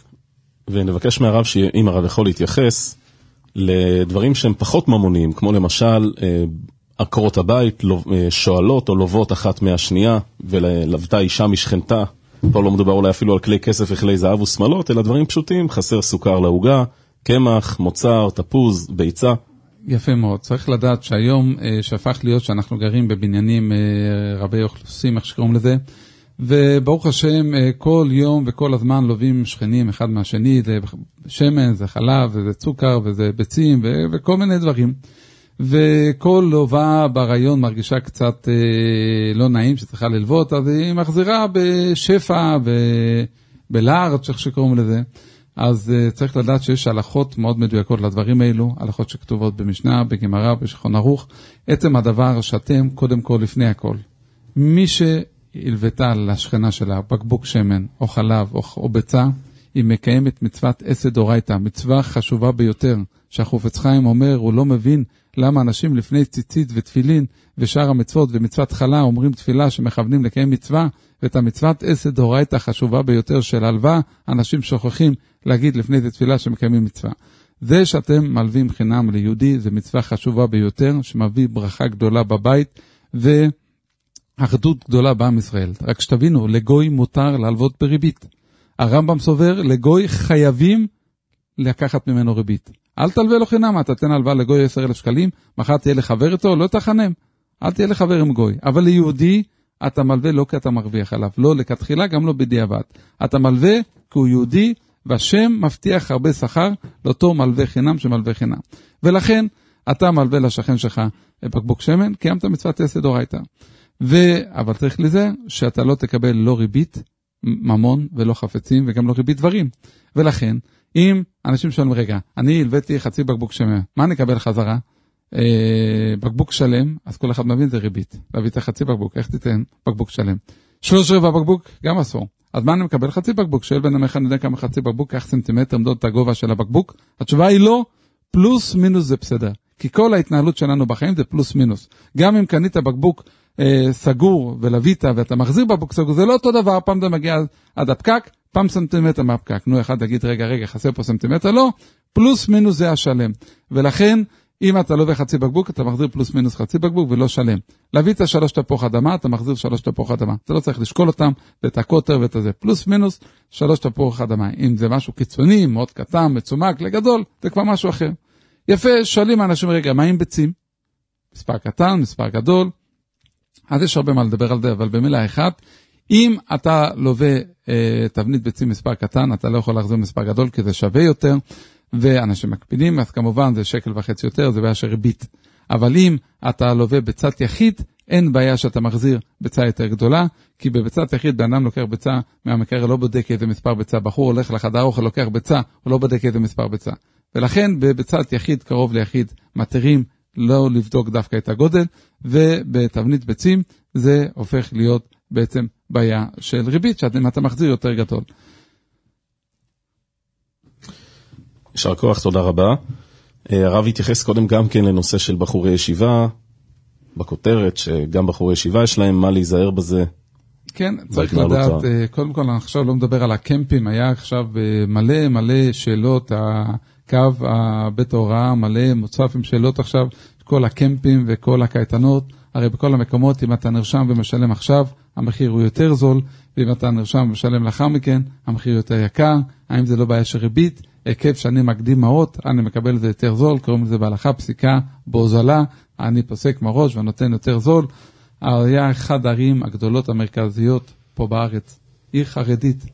ונבקש מהרב שאם הרב יכול להתייחס לדברים שהם פחות ממוניים, כמו למשל עקרות הבית, שואלות או לוות אחת מהשנייה, ולבתה אישה משכנתה, פה לא מדובר אולי אפילו על כלי כסף וכלי זהב ושמלות, אלא דברים פשוטים, חסר סוכר לעוגה, קמח, מוצר, תפוז, ביצה. יפה מאוד, צריך לדעת שהיום שהפך להיות שאנחנו גרים בבניינים רבי אוכלוסים, איך שקוראים לזה, וברוך השם כל יום וכל הזמן לובים שכנים אחד מהשני, זה שמן, זה חלב, וזה צוקר, וזה ביצים, ו- וכל מיני דברים. וכל לובה ברעיון מרגישה קצת אה, לא נעים שצריכה ללוות, אז היא מחזירה בשפע ובלארץ' איך שקוראים לזה. אז אה, צריך לדעת שיש הלכות מאוד מדויקות לדברים האלו, הלכות שכתובות במשנה, בגמרא, בשולחן ערוך. עצם הדבר שאתם קודם כל לפני הכל, מי שהלוותה לשכנה שלה בקבוק שמן או חלב או, או ביצה, היא מקיימת מצוות עשה דורייתא, מצווה חשובה ביותר, שהחופץ חיים אומר, הוא לא מבין למה אנשים לפני ציצית ותפילין ושאר המצוות ומצוות חלה אומרים תפילה שמכוונים לקיים מצווה, ואת המצוות עשה דורייתא החשובה ביותר של הלוואה, אנשים שוכחים להגיד לפני זה תפילה שמקיימים מצווה. זה שאתם מלווים חינם ליהודי, זה מצווה חשובה ביותר, שמביא ברכה גדולה בבית, ואחדות גדולה בעם ישראל. רק שתבינו, לגוי מותר להלוות בריבית. הרמב"ם סובר, לגוי חייבים לקחת ממנו ריבית. אל תלווה לו חינם, אתה תן הלוואה לגוי עשרת אלפים שקלים, מחר תהיה לחבר איתו, לא תחנם. אל תהיה לחבר עם גוי. אבל ליהודי, אתה מלווה לא כי אתה מרוויח עליו, לא לכתחילה, גם לא בדיעבד. אתה מלווה כי הוא יהודי, והשם מבטיח הרבה שכר לאותו מלווה חינם שמלווה חינם. ולכן, אתה מלווה לשכן שלך בקבוק שמן, קיימת מצוות עשה דורייתא. ו... אבל צריך לזה שאתה לא תקבל לא ריבית ממון ולא חפצים וגם לא ריבית דברים. ולכן, אם אנשים שואלים, רגע, אני הלוויתי חצי בקבוק שמן, מה נקבל חזרה? אה, בקבוק שלם, אז כל אחד מבין זה ריבית. להביא את החצי בקבוק, איך תיתן בקבוק שלם? שלוש רבע בקבוק, גם אסור. אז מה אני מקבל? חצי בקבוק, שואל בן המחן, יודע כמה חצי בקבוק, כך סנטימטר, עמדות את הגובה של הבקבוק. התשובה היא לא, פלוס מינוס זה בסדר. כי כל ההתנהלות שלנו בחיים זה פלוס מינוס. גם אם קנית בקבוק אה, סגור ולווית ואתה מחזיר בקבוק סגור, זה לא אותו דבר, פעם זה מגיע עד הפקק, פעם סנטימטר מהפקק. נו, אחד יגיד, רגע, רגע, חסר פה סנטימטר, לא, פלוס מינוס זה השלם. ולכן, אם אתה לווה חצי בקבוק, אתה מחזיר פלוס מינוס חצי בקבוק ולא שלם. להביא את שלוש תפוח אדמה, אתה מחזיר שלוש תפוח אדמה. אתה לא צריך לשקול אותם, ואת הקוטר ואת הזה. פלוס מינוס שלוש תפוח אדמה. אם זה משהו קיצוני, מאוד קטן, מצומק, לגדול, זה כבר משהו אחר. יפה, שואלים האנשים, רגע, מה עם ביצים? מספר קטן, מספר גדול. אז יש הרבה מה לדבר על זה, אבל במילה אחת, אם אתה לווה אה, תבנית ביצים מספר קטן, אתה לא יכול להחזיר מספר גדול, כי זה שווה יותר, ואנשים מקפידים, אז כמובן זה שקל וחצי יותר, זה בעיה של ריבית. אבל אם אתה לווה בצד יחיד, אין בעיה שאתה מחזיר ביצה יותר גדולה, כי בביצת יחיד, באדם לוקח ביצה מהמקרר, לא בודק איזה מספר ביצה, בחור הולך לחדר אוכל, לוקח ביצה, הוא לא בודק איזה מספר ביצה. ולכן בביצת יחיד, קרוב ליחיד, מתירים לא לבדוק דווקא את הגודל, ובתבנית ביצים זה הופך להיות בעצם בעיה של ריבית, שאם אתה מחזיר יותר גדול. ישר כוח, תודה רבה. הרב התייחס קודם גם כן לנושא של בחורי ישיבה, בכותרת שגם בחורי ישיבה יש להם מה להיזהר בזה. כן, צריך לדעת, קודם כל אני עכשיו לא מדבר על הקמפים, היה עכשיו מלא מלא שאלות, הקו הבית ההוראה מלא מוצף עם שאלות עכשיו, כל הקמפים וכל הקייטנות, הרי בכל המקומות אם אתה נרשם ומשלם עכשיו, המחיר הוא יותר זול, ואם אתה נרשם ומשלם לאחר מכן, המחיר יותר יקר, האם זה לא בעיה של ריבית? עקב שאני מקדים מעות, אני מקבל את זה יותר זול, קוראים לזה בהלכה פסיקה, בהוזלה, אני פוסק מראש ונותן יותר זול. היה אחד הערים הגדולות המרכזיות פה בארץ, עיר חרדית,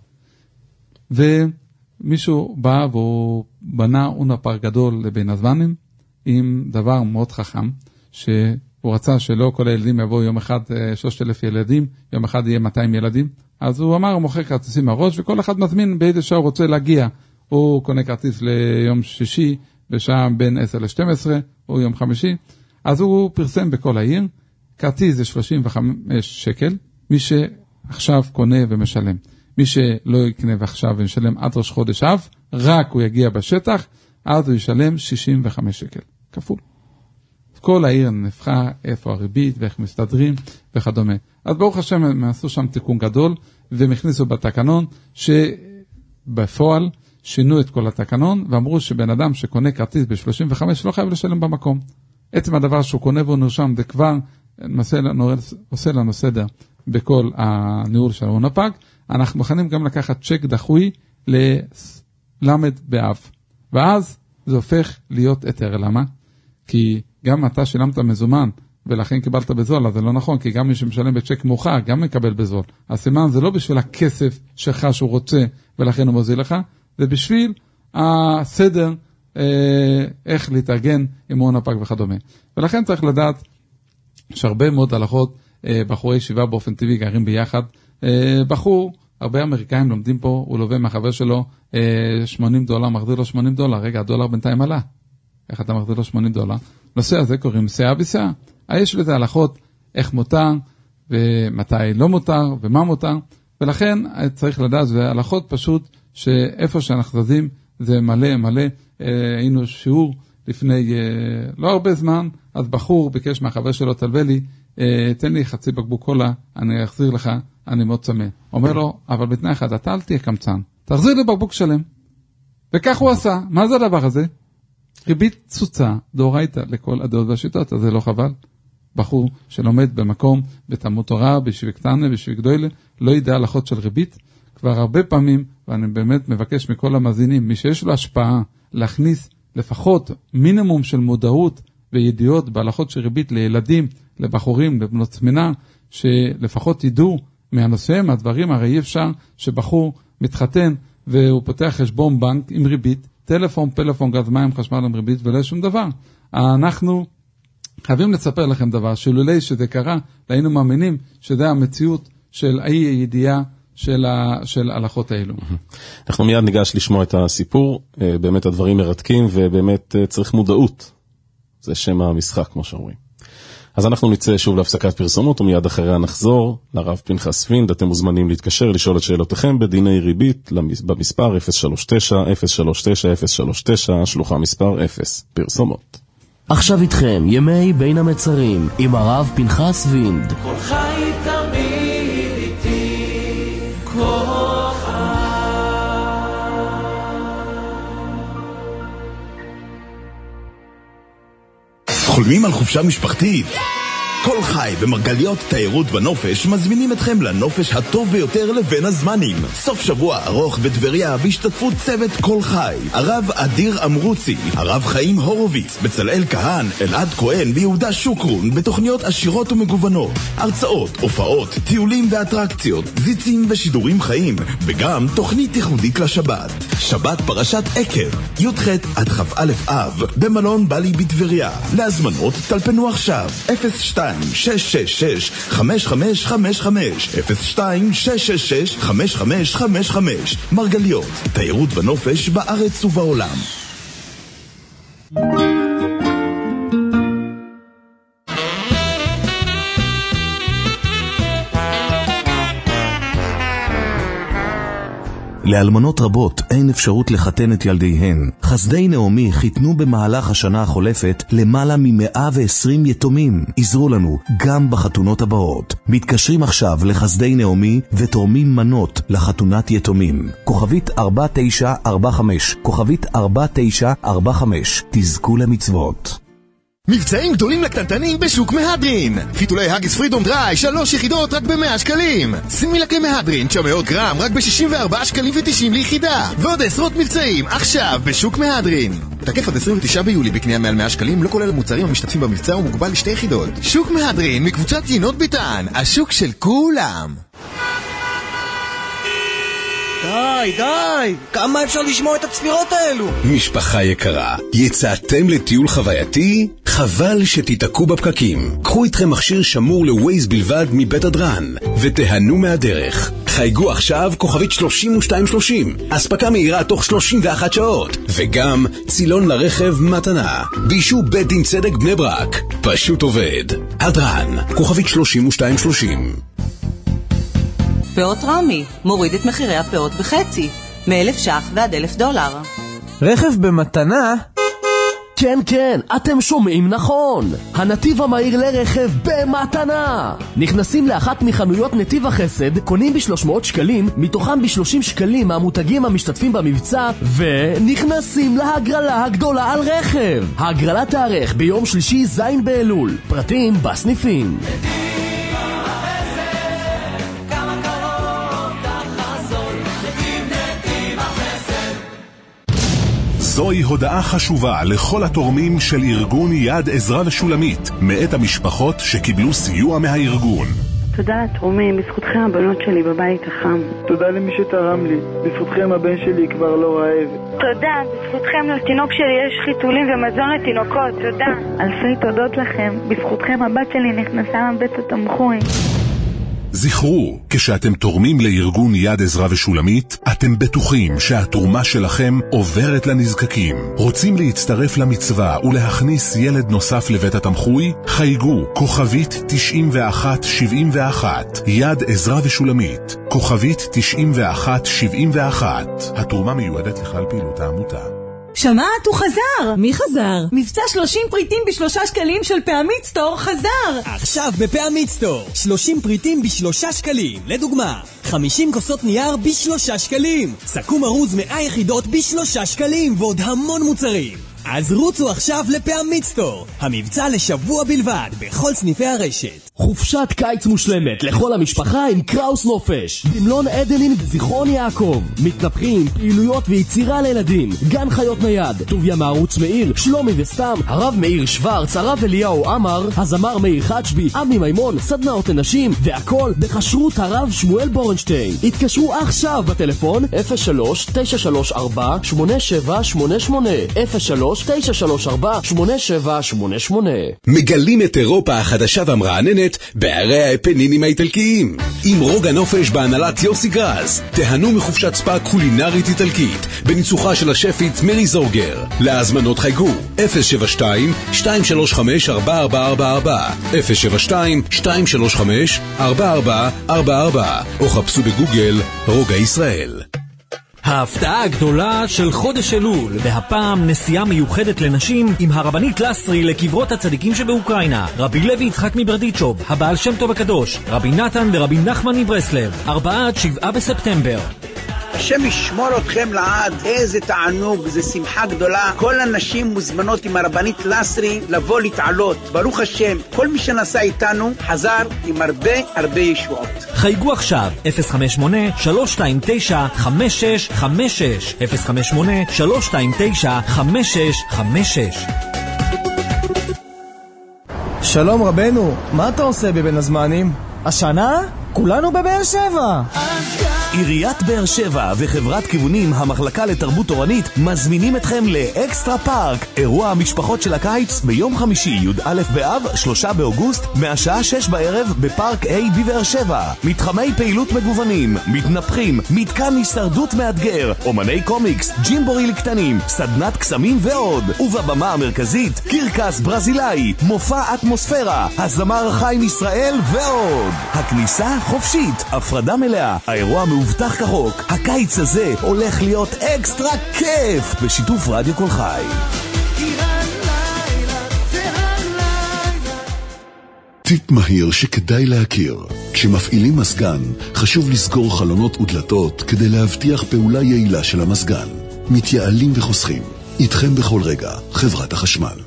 ומישהו בא והוא בנה אונפר גדול לבין הזמנים, עם דבר מאוד חכם, שהוא רצה שלא כל הילדים יבואו יום אחד שלושת אלף ילדים, יום אחד יהיה מאתיים ילדים, אז הוא אמר, הוא מוכר כרטיסים מראש, וכל אחד מזמין באיזה שעה הוא רוצה להגיע, הוא קונה כרטיס ליום שישי, בשעה בין עשר לשתים עשרה, או יום חמישי, אז הוא פרסם בכל העיר, כרטיס זה שלושים וחמש שקל, מי שעכשיו קונה ומשלם. מי שלא יקנה ועכשיו ומשלם עד ראש חודש אב, רק הוא יגיע בשטח, אז הוא ישלם שישים וחמש שקל, כפול. כל העיר נפחה איפה הריבית ואיך מסתדרים וכדומה. אז ברוך השם הם עשו שם תיקון גדול, והם הכניסו בתקנון שבפועל שינו את כל התקנון, ואמרו שבן אדם שקונה כרטיס ב-שלושים וחמש לא חייב לשלם במקום. עצם הדבר שהוא קונה והוא נרשם, זה כבר לנו, עושה לנו סדר בכל הניהול של האונפג. אנחנו מוכנים גם לקחת צ'ק דחוי ללמד באב. ואז זה הופך להיות יותר. למה? כי גם אתה שילמת מזומן, ולכן קיבלת בזול, אז זה לא נכון, כי גם מי שמשלם בצ'ק מאוחר, גם מקבל בזול. הסימן זה לא בשביל הכסף שלך שהוא רוצה, ולכן הוא מוזיל לך, זה בשביל הסדר, אה, איך להתארגן עם אונפג וכדומה. ולכן צריך לדעת שהרבה מאוד הלכות, אה, בחורי ישיבה באופן טבעי גרים ביחד. אה, בחור, הרבה אמריקאים לומדים פה, הוא לווה מהחבר שלו, אה, שמונים דולר, מחזיר לו שמונים דולר, רגע, הדולר בינתיים עלה. איך אתה מחזיר לו שמונים דולר? נושא הזה קוראים סאה וסאה. יש לזה הלכות איך מותר, ומתי לא מותר, ומה מותר, ולכן צריך לדעת, זה הלכות פשוט, שאיפה שאנחנו זזים, זה מלא מלא. היינו שיעור לפני לא הרבה זמן, אז בחור ביקש מהחבר שלו, תלווה לי, תן לי חצי בקבוק קולה, אני אחזיר לך, אני מאוד צמא. אומר לו, אבל בתנאי אחד, אתה אל תהיה קמצן, תחזיר לי בקבוק שלם. וכך הוא עשה. מה זה הדבר הזה? ריבית צוצה, דאורייתא לכל הדעות והשיטות, אז זה לא חבל. בחור שלומד במקום, בתלמוד תורה, בישיבה קטנה, בישיבה גדולה, לא ידע הלכות של ריבית. כבר הרבה פעמים, ואני באמת מבקש מכל המאזינים, מי שיש לו השפעה להכניס לפחות מינימום של מודעות וידיעות בהלכות של ריבית לילדים, לבחורים, לבנות סמינר, שלפחות ידעו מהנושא, מהדברים, הרי אי אפשר שבחור מתחתן והוא פותח חשבון בנק עם ריבית, טלפון, פלאפון, גז מים, חשמל עם ריבית ולא שום דבר. אנחנו חייבים לספר לכם דבר, שלולי שזה קרה, היינו מאמינים שזה המציאות של אי הידיעה של, ה, של הלכות האלו. אנחנו מיד ניגש לשמוע את הסיפור, באמת הדברים מרתקים, ובאמת צריך מודעות. זה שם המשחק, כמו שאומרים. אז אנחנו נצא שוב להפסקת פרסומות, ומיד אחריה נחזור לרב פנחס וינד. אתם מוזמנים להתקשר, לשאול את שאלותיכם בדיני ריבית, במספר אפס שלוש תשע אפס שלוש תשע אפס שלוש תשע, שלוחה מספר אפס. פרסומות. עכשיו איתכם, ימי בין המצרים, עם הרב פנחס וינד. כל חי תמיד איתי, כל חולמים על חופשה משפחתית? כל חי ומרגליות תיירות ונופש מזמינים אתכם לנופש הטוב ביותר לבין הזמנים. סוף שבוע ארוך בטבריה בהשתתפות צוות כל חי, הרב אדיר אמרוצי, הרב חיים הורוביץ, בצלאל כהן, אלעד כהן ויהודה שוקרון, בתוכניות עשירות ומגוונות, הרצאות, הופעות, טיולים ואטרקציות, זיצים ושידורים חיים, וגם תוכנית ייחודית לשבת. שבת פרשת עקב, י"ח עד כ"א אב, במלון בלי בטבריה. להזמנות טלפנו עכשיו אפס שתיים שש שש שש חמש חמש חמש חמש אפס שתיים שש שש שש חמש חמש חמש חמש. מרגליות, תיירות ונופש בארץ ובעולם. לאלמנות רבות אין אפשרות לחתן את ילדיהן. חסדי נעמי חיתנו במהלך השנה החולפת למעלה מ-מאה ועשרים יתומים. עזרו לנו גם בחתונות הבאות. מתקשרים עכשיו לחסדי נעמי ותורמים מנות לחתונת יתומים. כוכבית ארבע תשע ארבע חמש, כוכבית ארבע תשע ארבע חמש. תזכו למצוות. מבצעים גדולים לקטנטנים בשוק מהדרין. חיתולי הגיס פרידום דריי, שלוש יחידות רק ב-מאה שקלים. שימי לק מהדרין, תשע מאות גרם רק ב-שישים וארבעה שקלים ו-תשעים ליחידה. ועוד עשרות מבצעים עכשיו בשוק מהדרין. תקף עד עשרים ותשעה ביולי בקנייה מעל מאה שקלים, לא כולל המוצרים המשתתפים במבצע ומוגבל לשתי יחידות. שוק מהדרין מקבוצת יינות ביטן, השוק של כולם. די, די, כמה אפשר לשמוע את הצפירות האלו? משפחה יקרה, יצאתם לטיול חווייתי? חבל שתתעקו בפקקים. קחו איתכם מכשיר שמור לווייז בלבד מבית הדרן, ותהנו מהדרך. חייגו עכשיו כוכבית שלושים ושתיים שלושים, אספקה מהירה תוך שלושים ואחת שעות, וגם צילון לרכב מתנה. בישו בית דין צדק בני ברק, פשוט עובד. הדרן, כוכבית שלושים ושתיים שלושים. פאות רמי, מוריד את מחירי הפאות בחצי, מאלף שח ועד אלף דולר. רכב במתנה? כן, כן, אתם שומעים נכון. הנתיב המהיר לרכב במתנה. נכנסים לאחת מחנויות נתיב החסד, קונים ב-שלוש מאות שקלים, מתוכם ב-שלושים שקלים מהמותגים המשתתפים במבצע, ונכנסים להגרלה הגדולה על רכב. ההגרלה תארך ביום שלישי זין באלול. פרטים בסניפים. זוהי הודעה חשובה לכל התורמים של ארגון יד עזרא ושולמית, מאת המשפחות שקיבלו סיוע מהארגון. תודה לתורמים, בזכותכם הבנות שלי בבית החם. תודה למי שתרם לי, בזכותכם הבן שלי כבר לא רעב. תודה, בזכותכם לתינוק שלי יש חיתולים ומזון לתינוקות, תודה. אלפי תודות לכם, בזכותכם הבת שלי נכנסה מבית התמחוי. זכרו, כשאתם תורמים לארגון יד עזרא ושולמית, אתם בטוחים שהתרומה שלכם עוברת לנזקקים. רוצים להצטרף למצווה ולהכניס ילד נוסף לבית התמחוי? חייגו כוכבית תשעים ואחת שבעים ואחת, יד עזרא ושולמית, כוכבית תשעים ואחת שבעים ואחת. התרומה מיועדת לכלל פעילות העמותה. שמעת? הוא חזר! מי חזר? מבצע שלושים פריטים בשלושה שקלים של פעמית סטור חזר! עכשיו בפעמית סטור שלושים פריטים בשלושה שקלים. לדוגמה, חמישים כוסות נייר בשלושה שקלים, סכו"ם ארוז מאה יחידות בשלושה שקלים, ועוד המון מוצרים. אז רוצו עכשיו לפעמית סטור, המבצע לשבוע בלבד בכל סניפי הרשת. חופשת קיץ מושלמת לכל המשפחה עם קראוס נופש, במלון עדנים בזיכרון יעקב. מתנפחים, פעילויות ויצירה לילדים, גן חיות נייד, טוביה מערוץ מאיר, שלומי וסתם, הרב מאיר שוורץ, הרב אליהו אמר, הזמר מאיר חצ'בי, עמי מימון, סדנאות לנשים, והכל בחשרות הרב שמואל בורנשטיין. התקשרו עכשיו בטלפון אפס שלוש תשע שלוש ארבע שמונה שבע שמונה שמונה אפס שלוש שלוש תשע שלוש ארבע שמונה שבע שמונה שמונה. מגלים את אירופה החדשה והמרעננת בערי האפנינים האיטלקיים. עם רוג הנופש בהנהלת יוסי גרז. תהנו מחופשת ספא קולינרית איטלקית בניצוחה של השפית מרי זורגר. להזמנות חייגו אפס שבע שתיים שתיים שלוש חמש ארבע ארבע ארבע ארבע אפס שבע שתיים שתיים שלוש חמש ארבע ארבע ארבע ארבע או חפשו בגוגל רוגע ישראל. ההפתעה הגדולה של חודש אלול, והפעם נסיעה מיוחדת לנשים עם הרבנית לסרי לקברות הצדיקים שבאוקראינה, רבי לוי יצחק מברדיצ'וב, הבעל שם טוב הקדוש, רבי נתן ורבי נחמן מברסלב, ארבעה עד שבעה בספטמבר. השם ישמור אתכם לעד, איזה תענוג, זה שמחה גדולה. כל הנשים מוזמנות עם הרבנית לסרי לבוא להתעלות. ברוך השם, כל מי שנסע איתנו חזר עם הרבה הרבה ישועות. חייגו עכשיו אפס חמש שמונה שלוש שתיים תשע חמש שש חמש שש אפס חמש שמונה שלוש שתיים תשע חמש שש חמש שש. שלום רבנו, מה אתה עושה בבין הזמנים? השנה? כולנו בבאר שבע. עיריית באר שבע וחברת כיוונים המחלקה לתרבות תורנית מזמינים אתכם לאקסטרה פארק, אירוע המשפחות של הקיץ ביום חמישי י"א באב שלושה באוגוסט מהשעה שש בערב בפארק A בבאר שבע. מתחמי פעילות מגוונים, מתנפחים, מתקן הישרדות מאתגר, אומני קומיקס, ג'ימבורי לקטנים, סדנת קסמים ועוד. ובבמה המרכזית קרקס ברזילאי, מופע אטמוספירה, הזמר חיים ישראל ועוד. הכניסה חופשית, הפרדה מלאה, האירוע מאובטח כחוק. הקיץ הזה הולך להיות אקסטרה כיף בשיתוף רדיו כל חי. טיפ מהיר שכדאי להכיר: כשמפעילים מזגן חשוב לסגור חלונות ודלתות כדי להבטיח פעולה יעילה של המזגן. מתייעלים וחוסכים. איתכם בכל רגע, חברת החשמל.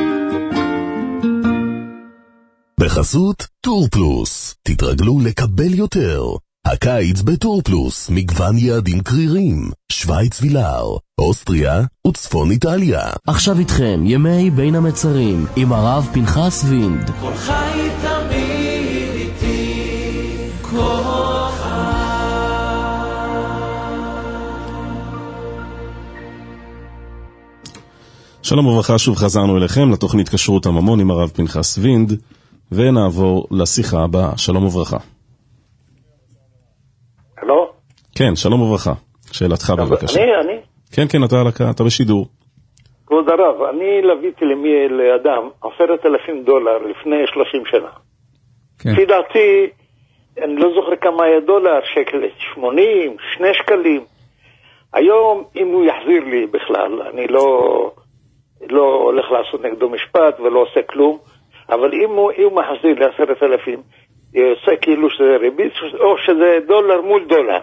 בחסות טור פלוס, תתרגלו לקבל יותר. הקיץ בטור פלוס, מגוון יעדים קרירים, שוויץ וילאר, אוסטריה וצפון איטליה. עכשיו איתכם ימי בין המצרים עם הרב פנחס וינד. כל חי תמיד איתי, כל חי. שלום וברכה, שוב חזרנו אליכם לתוכנית כשרות הממון עם הרב פנחס וינד, ונעבור לשיחה הבאה. שלום וברכה. הלו? כן, שלום וברכה. שאלתך בבקשה. אני, אני? כן, כן, אתה, אתה בשידור. כבוד הרב, אני לביתי למי לאדם עשרת אלפים דולר לפני שלושים שנה. כן. לפי דעתי, אני לא זוכר כמה היה דולר, שקל שמונים, שני שקלים. היום, אם הוא יחזיר לי בכלל, אני לא, לא הולך לעשות נגדו משפט ולא עושה כלום, אבל אם הוא, אם הוא מחזיר לעשרת אלפים, עושה כאילו שזה ריבית, או שזה דולר מול דולר.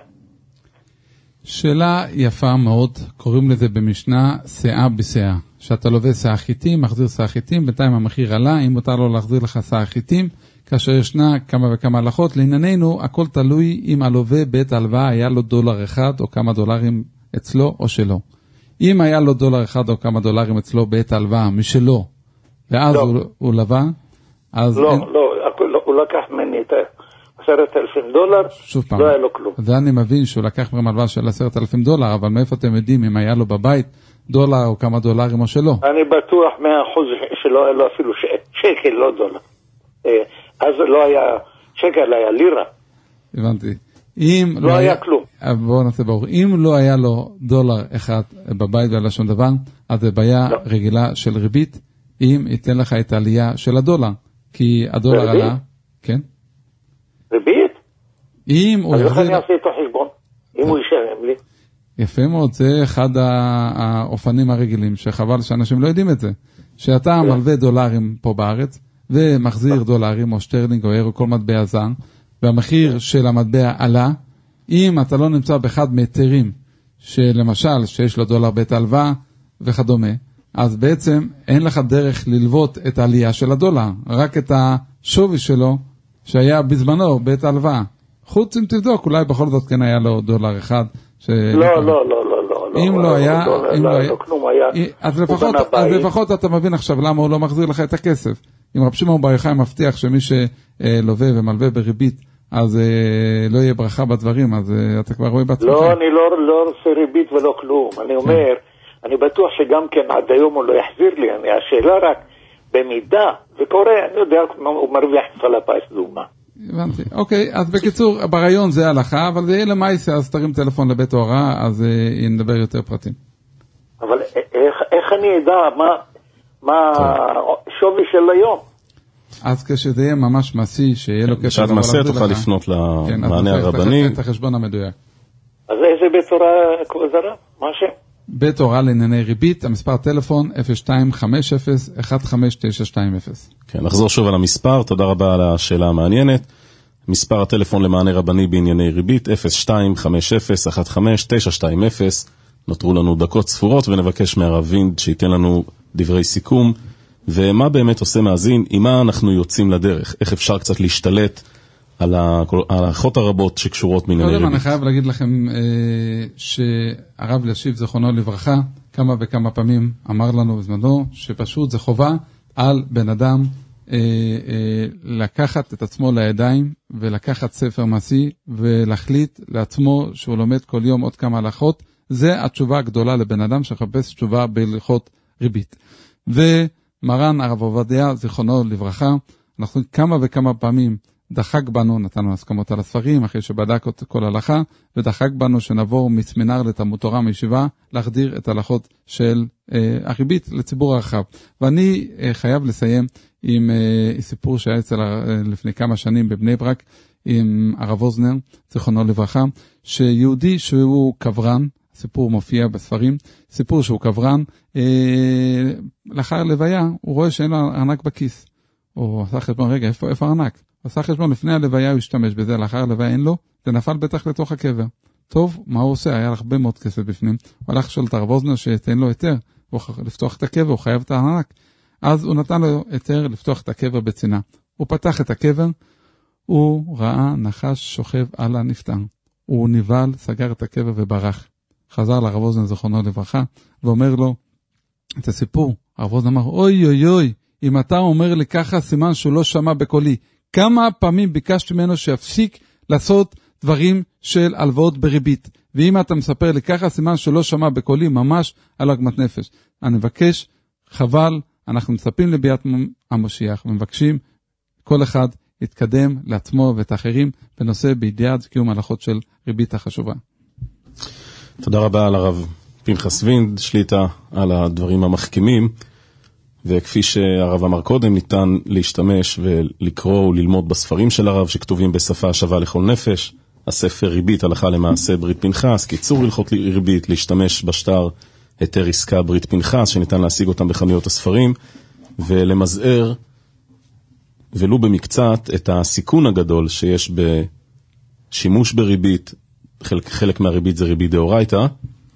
שאלה יפה מאוד, קוראים לזה במשנה שאה בשאה. שאתה לובש שאה חיטים, מחזיר שאה חיטים, בינתיים המחיר עלה, אם מותר לו להחזיר לך שאה חיטים, כאשר ישנה כמה וכמה הלכות. לענייננו, הכל תלוי אם הלווה בית הלוואה היה לו דולר אחד או כמה דולרים אצלו או שלו. אם היה לו דולר אחד או כמה דולרים אצלו בית הלוואה משלו, ואז לא. הוא, הוא לווה, אז לא, אין... לא, לא, הוא לקח ממני את עשרת אלפים דולר, שוב פעם, לא היה לו כלום. ואני מבין שהוא לקח מהם הלוואה של עשרת אלפים דולר, אבל מאיפה אתם יודעים אם היה לו בבית דולר או כמה דולרים או שלא? אני בטוח מאה אחוז שלא היה לו אפילו ש... שקל, לא דולר. אז לא היה שקל, היה לירה. הבנתי. אם לא, לא היה, היה כלום. בואו נעשה ברור. אם לא היה לו דולר אחד בבית ועלה שום דבר, אז זה בעיה לא. רגילה של ריבית, אם ייתן לך את העלייה של הדולר. כי הדולר ריבית? עלה... כן? ריבית? אם הוא יחזיר... אז יחזיר... אני אעשה איתו חשבון, אם הוא ישלם לי. יפה מאוד, זה אחד האופנים הרגילים, שחבל שאנשים לא יודעים את זה. שאתה כן. מלווה דולרים פה בארץ, ומחזיר כן. דולרים או שטרלינג או אירו, כל מטבע זר, והמחיר כן. של המטבע עלה, אם אתה לא נמצא באחד מהיתרים, שלמשל שיש לו דולר בית הלוואה וכדומה, אז בעצם אין לך דרך ללוות את העלייה של הדולר, רק את השווי שלו שהיה בזמנו בית הלוואה. חוץ אם תבדוק, אולי בכל זאת כן היה לו דולר אחד. לא, לא, לא, לא. אם לא היה, אם לא היה, אז לפחות אתה מבין עכשיו למה הוא לא מחזיר לך את הכסף. אם רב שמעון בר יוחאי מבטיח שמי שלווה ומלווה בריבית, אז לא יהיה ברכה בדברים, אז אתה כבר רואה בעצמך. לא, אני לא רוצה ריבית ולא כלום. אני אומר, אני בטוח שגם כן עד היום הוא לא יחזיר לי. אני, השאלה רק, במידה וקורה, אני יודע, הוא מרוויח מפעל הפיס דוגמה. הבנתי. אוקיי, אז בקיצור, ברעיון זה הלכה, אבל זה יהיה למעשה, אז תרים טלפון לבית הוראה, אז uh, נדבר יותר פרטים. אבל איך, איך אני אדע מה, מה שווי של היום? אז כשזה יהיה ממש מעשי, שיהיה לו כסף... כשאת מעשי תוכל לפנות למענה הרבני. את החשבון המדויק. אז איזה בית הוראה כבוד הרב? מה השם? בית הוראה לענייני ריבית, המספר טלפון אפס שתיים חמש אפס אחת חמש תשע שתיים אפס. כן, נחזור שוב על המספר, תודה רבה על השאלה המעניינת. מספר הטלפון למענה רבני בענייני ריבית אפס שתיים חמש אפס אחת חמש תשע שתיים אפס. נותרו לנו דקות ספורות ונבקש מהרב וינד שייתן לנו דברי סיכום. ומה באמת עושה מאזין, עם מה אנחנו יוצאים לדרך, איך אפשר קצת להשתלט על ההלכות הרבות שקשורות בענייני ריבית. קודם אני חייב להגיד לכם אה, שהרב אלישיב זכרונו לברכה, כמה וכמה פעמים אמר לנו בזמנו, שפשוט זה חובה על בן אדם אה, אה, לקחת את עצמו לידיים, ולקחת ספר מעשי, ולהחליט לעצמו שהוא לומד כל יום עוד כמה הלכות. זה התשובה הגדולה לבן אדם שחפש תשובה בהלכות ריבית. ומרן הרב עובדיה זכרונו לברכה, אנחנו כמה וכמה פעמים דחק בנו, נתנו הסכמות על הספרים, אחרי שבדק את כל הלכה, ודחק בנו שנעבור מסמינר לתלמוד תורה מישיבה, להחדיר את הלכות של אה, הריבית לציבור הרחב. ואני אה, חייב לסיים עם אה, סיפור שהיה אצל אה, לפני כמה שנים בבני ברק, עם הרב אוזנר, זכרונו לברכה, שיהודי שהוא קברן, סיפור מופיע בספרים, סיפור שהוא קברן, אה, לאחר לוויה, הוא רואה שאין לו ארנק בכיס. הוא עשה חשבון, רגע, איפה, איפה ארנק? הוא עשה חשבון, לפני הלוויה הוא השתמש בזה, לאחר הלוויה אין לו, זה נפל בטח לתוך הקבר. טוב, מה הוא עושה? היה הרבה מאוד כסף בפנים. הוא הלך לשאול את הרב אוזנר שתן לו היתר, לפתוח את הקבר, הוא חייב את הארנק. אז הוא נתן לו היתר לפתוח את הקבר בצינה. הוא פתח את הקבר, הוא ראה נחש שוכב על הנפטר. הוא נבהל, סגר את הקבר וברח. חזר לרב אוזנר זכרונו לברכה, ואומר לו את הסיפור. הרב אוזנר אמר, אוי אוי אוי, אם אתה אומר לי ככה, סימן שהוא לא שמע בקולי. כמה פעמים ביקשתי ממנו שיפסיק לעשות דברים של הלוואות בריבית. ואם אתה מספר לי ככה, סימן שלא שמע בקולי, ממש על עוגמת נפש. אני מבקש, חבל, אנחנו מצפים לביאת המשיח, ומבקשים כל אחד יתקדם לעצמו ואת האחרים, בנושא בידיעת קיום הלכות של ריבית החשובה. תודה רבה על הרב פנחס וינד, שליטה על הדברים המחכימים. וכפי שהרב אמר קודם, ניתן להשתמש ולקרוא וללמוד בספרים של הרב שכתובים בשפה שווה לכל נפש. הספר ריבית הלכה למעשה ברית פנחס, קיצור הלכות ריבית, להשתמש בשטר היתר עסקה ברית פנחס, שניתן להשיג אותם בחנויות הספרים, ולמזער ולו במקצת את הסיכון הגדול שיש בשימוש בריבית. חלק, חלק מהריבית זה ריבית דאורייתא.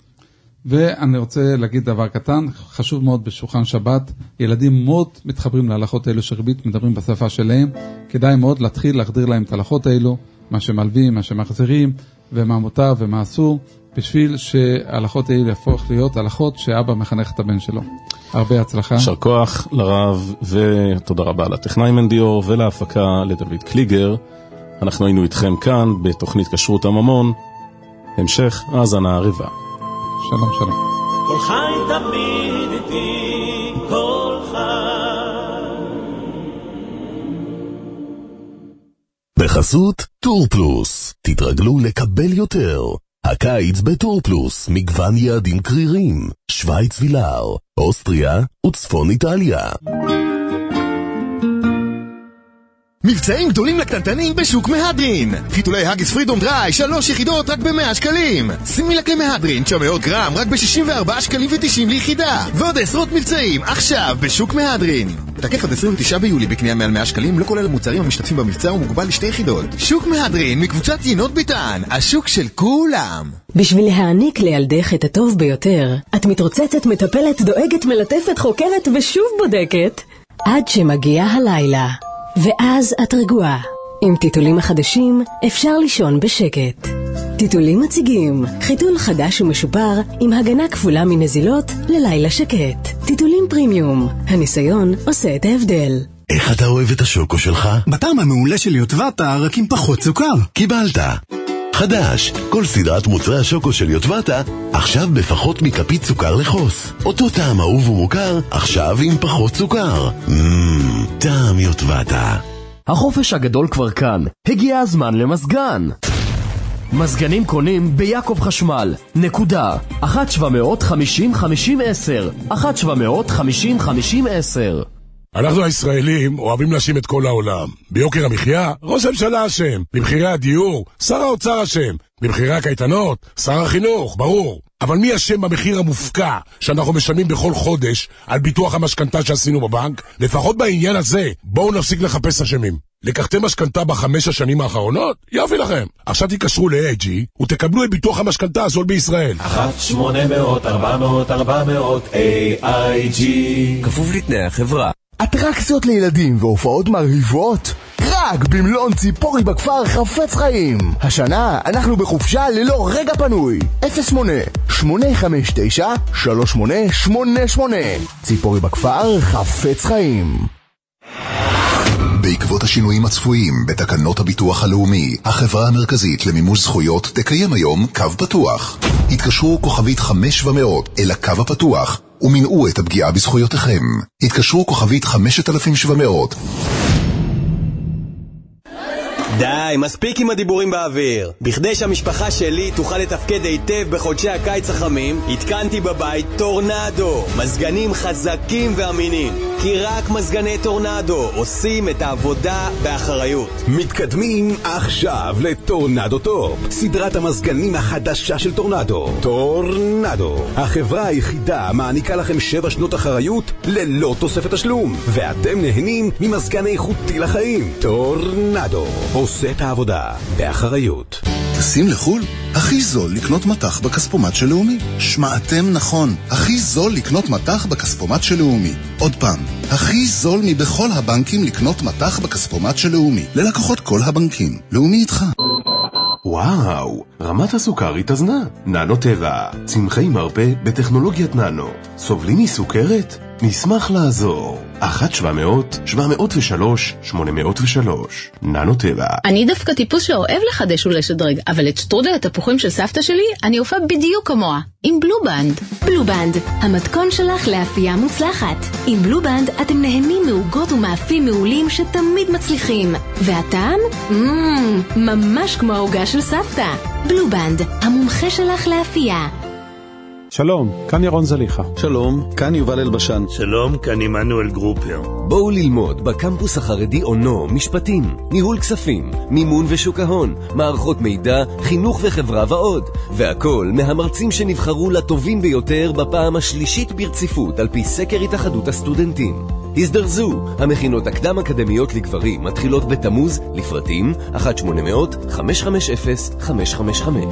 ואני רוצה להגיד דבר קטן, חשוב מאוד בשולחן שבת, ילדים מאוד מתחברים להלכות האלו של ריבית, מדברים בשפה שלהם, כדאי מאוד להתחיל להחדיר להם את ההלכות האלו, מה שמלווים, מה שמחזירים, ומה מותר ומה אסור, בשביל שההלכות האלו יהפוך להיות הלכות שאבא מחנך את הבן שלו. הרבה הצלחה. יישר כוח לרב, ותודה רבה לטכנאי מנדיור ולהפקה לדוד קליגר. אנחנו היינו איתכם כאן בתוכנית כשרות הממון. המשך האזנה ערבה. שלום שלום. כל חי תמיד איתי, כל חי. בחסות טור פלוס, תתרגלו לקבל יותר. הקיץ בטור פלוס, מגוון יעדים קרירים, שוויץ וילאר, אוסטריה וצפון איטליה. מבצעים גדולים לקטנטנים בשוק מהדרין. חיתולי הגיס פרידום דריי, שלוש יחידות רק ב-מאה שקלים. סימילק למהדרין, תשע מאות גרם, רק ב-שישים וארבעה שקלים ותשעים ליחידה. ועוד עשרות מבצעים, עכשיו בשוק מהדרין. תקף עד עשרים ותשעה ביולי בקנייה מעל מאה שקלים, לא כולל המוצרים המשתתפים במבצע ומוגבל לשתי יחידות. שוק מהדרין, מקבוצת יינות ביטן, השוק של כולם. בשביל להעניק לילדך את הטוב ביותר, את מתרוצצת, מטפלת, דואגת, מלטפת, חוקרת ושוב בודקת, עד שמגיע הלילה. ואז את רגועה. עם טיטולים החדשים אפשר לישון בשקט. טיטולים מציגים חיתול חדש ומשופר עם הגנה כפולה מנזילות ללילה שקט. טיטולים פרימיום, הניסיון עושה את ההבדל. איך אתה אוהב את השוקו שלך? בטעם המעולה של יוטבתה, רק עם פחות סוכר. קיבלת. חדש, כל סדרת מוצרי השוקו של יוטבתה, עכשיו בפחות מכפית סוכר לחוס. אותו טעם אהוב ומוכר, עכשיו עם פחות סוכר. מmm, טעם יוטבתה. החופש הגדול כבר כאן, הגיע הזמן למזגן. מזגנים קונים ביעקב חשמל, נקודה, אחת שבע מאות חמישים חמישים עשר, אחת שבע מאות חמישים חמישים עשר. אנחנו הישראלים אוהבים להאשים את כל העולם. ביוקר המחיה, ראש הממשלה אשם. במחירי הדיור, שר האוצר אשם. במחירי הקייטנות, שר החינוך, ברור. אבל מי אשם במחיר המופקע שאנחנו משלמים בכל חודש על ביטוח המשכנתה שעשינו בבנק? לפחות בעניין הזה, בואו נפסיק לחפש אשמים. לקחתם משכנתה בחמש השנים האחרונות? יופי לכם. עכשיו תיקשרו ל-איי איי ג'י ותקבלו את ביטוח המשכנתה הזול בישראל. אחת שמונה מאות ארבע מאות ארבע מאות איי איי ג'י. כפוף לתנאי החברה. אטרקציות לילדים והופעות מרהיבות? רק במלון ציפורי בכפר חפץ חיים. השנה אנחנו בחופשה ללא רגע פנוי. אפס שמונה שמונה חמש תשע שלוש שמונה שמונה שמונה. ציפורי בכפר חפץ חיים. בעקבות השינויים הצפויים בתקנות הביטוח הלאומי, החברה המרכזית למימוש זכויות תקיים היום קו פתוח. התקשרו כוכבית חמש ומאות אל הקו הפתוח ומנעו את הפגיעה בזכויותיכם. התקשרו כוכבית חמשת אלפים שבע מאות. די, מספיק עם הדיבורים באוויר. בכדי שהמשפחה שלי תוכל לתפקד היטב בחודשי הקיץ החמים, התקנתי בבית טורנדו, מזגנים חזקים ואמינים. כי רק מזגני טורנדו עושים את העבודה באחריות. מתקדמים עכשיו לטורנדו טופ, סדרת המזגנים החדשה של טורנדו. טורנדו, החברה היחידה מעניקה לכם שבע שנות אחריות ללא תוספת תשלום, ואתם נהנים ממזגן איכותי לחיים. טורנדו עושה את העבודה באחריות. טסים לחול? הכי זול לקנות מתח בכספומט של לאומי. שמעתם נכון, הכי זול לקנות מתח בכספומט של לאומי. עוד פעם, הכי זול מבכל הבנקים לקנות מתח בכספומט של לאומי. ללקוחות כל הבנקים. לאומי איתך. וואו, רמת הסוכר התאזנה. ננו טבע, צמחי מרפא בטכנולוגיית ננו. סובלים מסוכרת? נשמח לעזור. אחת שבע מאות שבע מאות ושלוש שמונה מאות ושלוש. ננו טבע. אני דווקא טיפוס שאוהב לחדש ולשדרג, אבל את שטרודל התפוחים של סבתא שלי אני אופה בדיוק כמוה, עם בלובנד. בלובנד, המתכון שלך לאפייה מוצלחת. עם בלובנד אתם נהנים מעוגות ומאפים מעולים שתמיד מצליחים. והטעם? מmm, ממש כמו העוגה של סבתא. בלובנד, המומחה שלך לאפייה. שלום, כאן ירון זליחה. שלום, כאן יובל אלבשן. שלום, כאן עמנואל גרופר. בואו ללמוד בקמפוס החרדי אונו, משפטים, ניהול כספים, מימון ושוק ההון, מערכות מידע, חינוך וחברה ועוד. והכל מהמרצים שנבחרו לטובים ביותר בפעם השלישית ברציפות על פי סקר התאחדות הסטודנטים. הזדרזו, המכינות הקדם אקדמיות לגברים מתחילות בתמוז, לפרטים אחת שמונה מאות חמש חמש אפס חמש חמש חמש.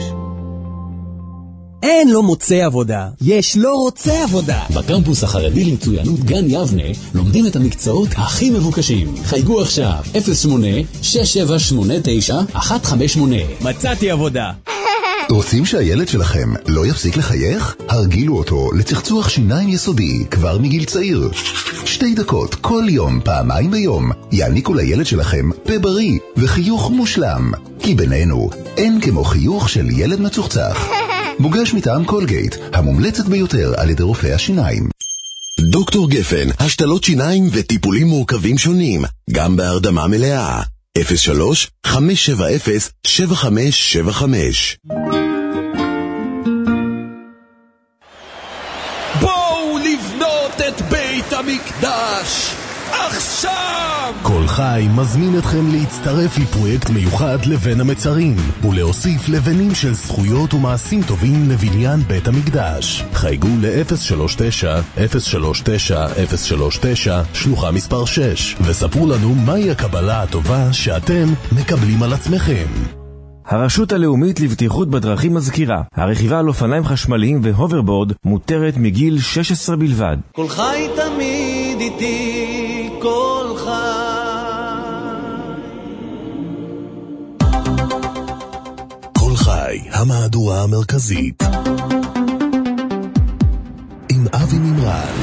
אין לא מוצא עבודה, יש לא רוצה עבודה. בקמפוס החרדי למצוינות גן יבנה לומדים את המקצועות הכי מבוקשים. חייגו עכשיו אפס שמונה שש שבע שמונה תשע אחת חמש שמונה. מצאתי עבודה. רוצים שהילד שלכם לא יפסיק לחייך? הרגילו אותו לצחצוח שיניים יסודי כבר מגיל צעיר. שתי דקות כל יום, פעמיים ביום, יעניקו לילד שלכם פה בריא וחיוך מושלם. כי בינינו אין כמו חיוך של ילד מצוחצח. מוגש מטעם קולגייט, המומלצת ביותר על ידי רופאי השיניים. דוקטור גפן, השתלות שיניים וטיפולים מורכבים שונים, גם בהרדמה מלאה. אפס שלוש חמש שבע אפס שבע חמש שבע חמש. בואו לבנות את בית המקדש עכשיו! כל חי מזמין אתכם להצטרף לפרויקט מיוחד לבן המצרים ולהוסיף לבנים של זכויות ומעשים טובים לבניין בית המקדש. חייגו ל-אפס שלוש תשע אפס שלוש תשע אפס שלוש תשע שלוחה מספר שש וספרו לנו מהי הקבלה הטובה שאתם מקבלים על עצמכם. הרשות הלאומית לבטיחות בדרכים מזכירה, הרכיבה על אופניים חשמליים והוברבורד מותרת מגיל שש עשרה בלבד. כל חי תמיד איתי, כל חי. כל חי, המהדורה המרכזית עם אבי ממרן.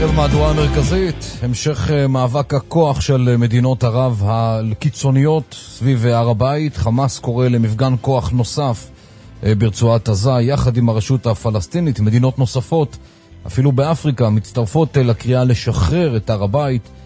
ערב מהדורה המרכזית, המשך מאבק הכוח של מדינות ערב הקיצוניות סביב הר הבית. חמאס קורא למפגן כוח נוסף ברצועת עזה יחד עם הרשות הפלסטינית. מדינות נוספות אפילו באפריקה מצטרפות לקריאה לשחרר את הר הבית.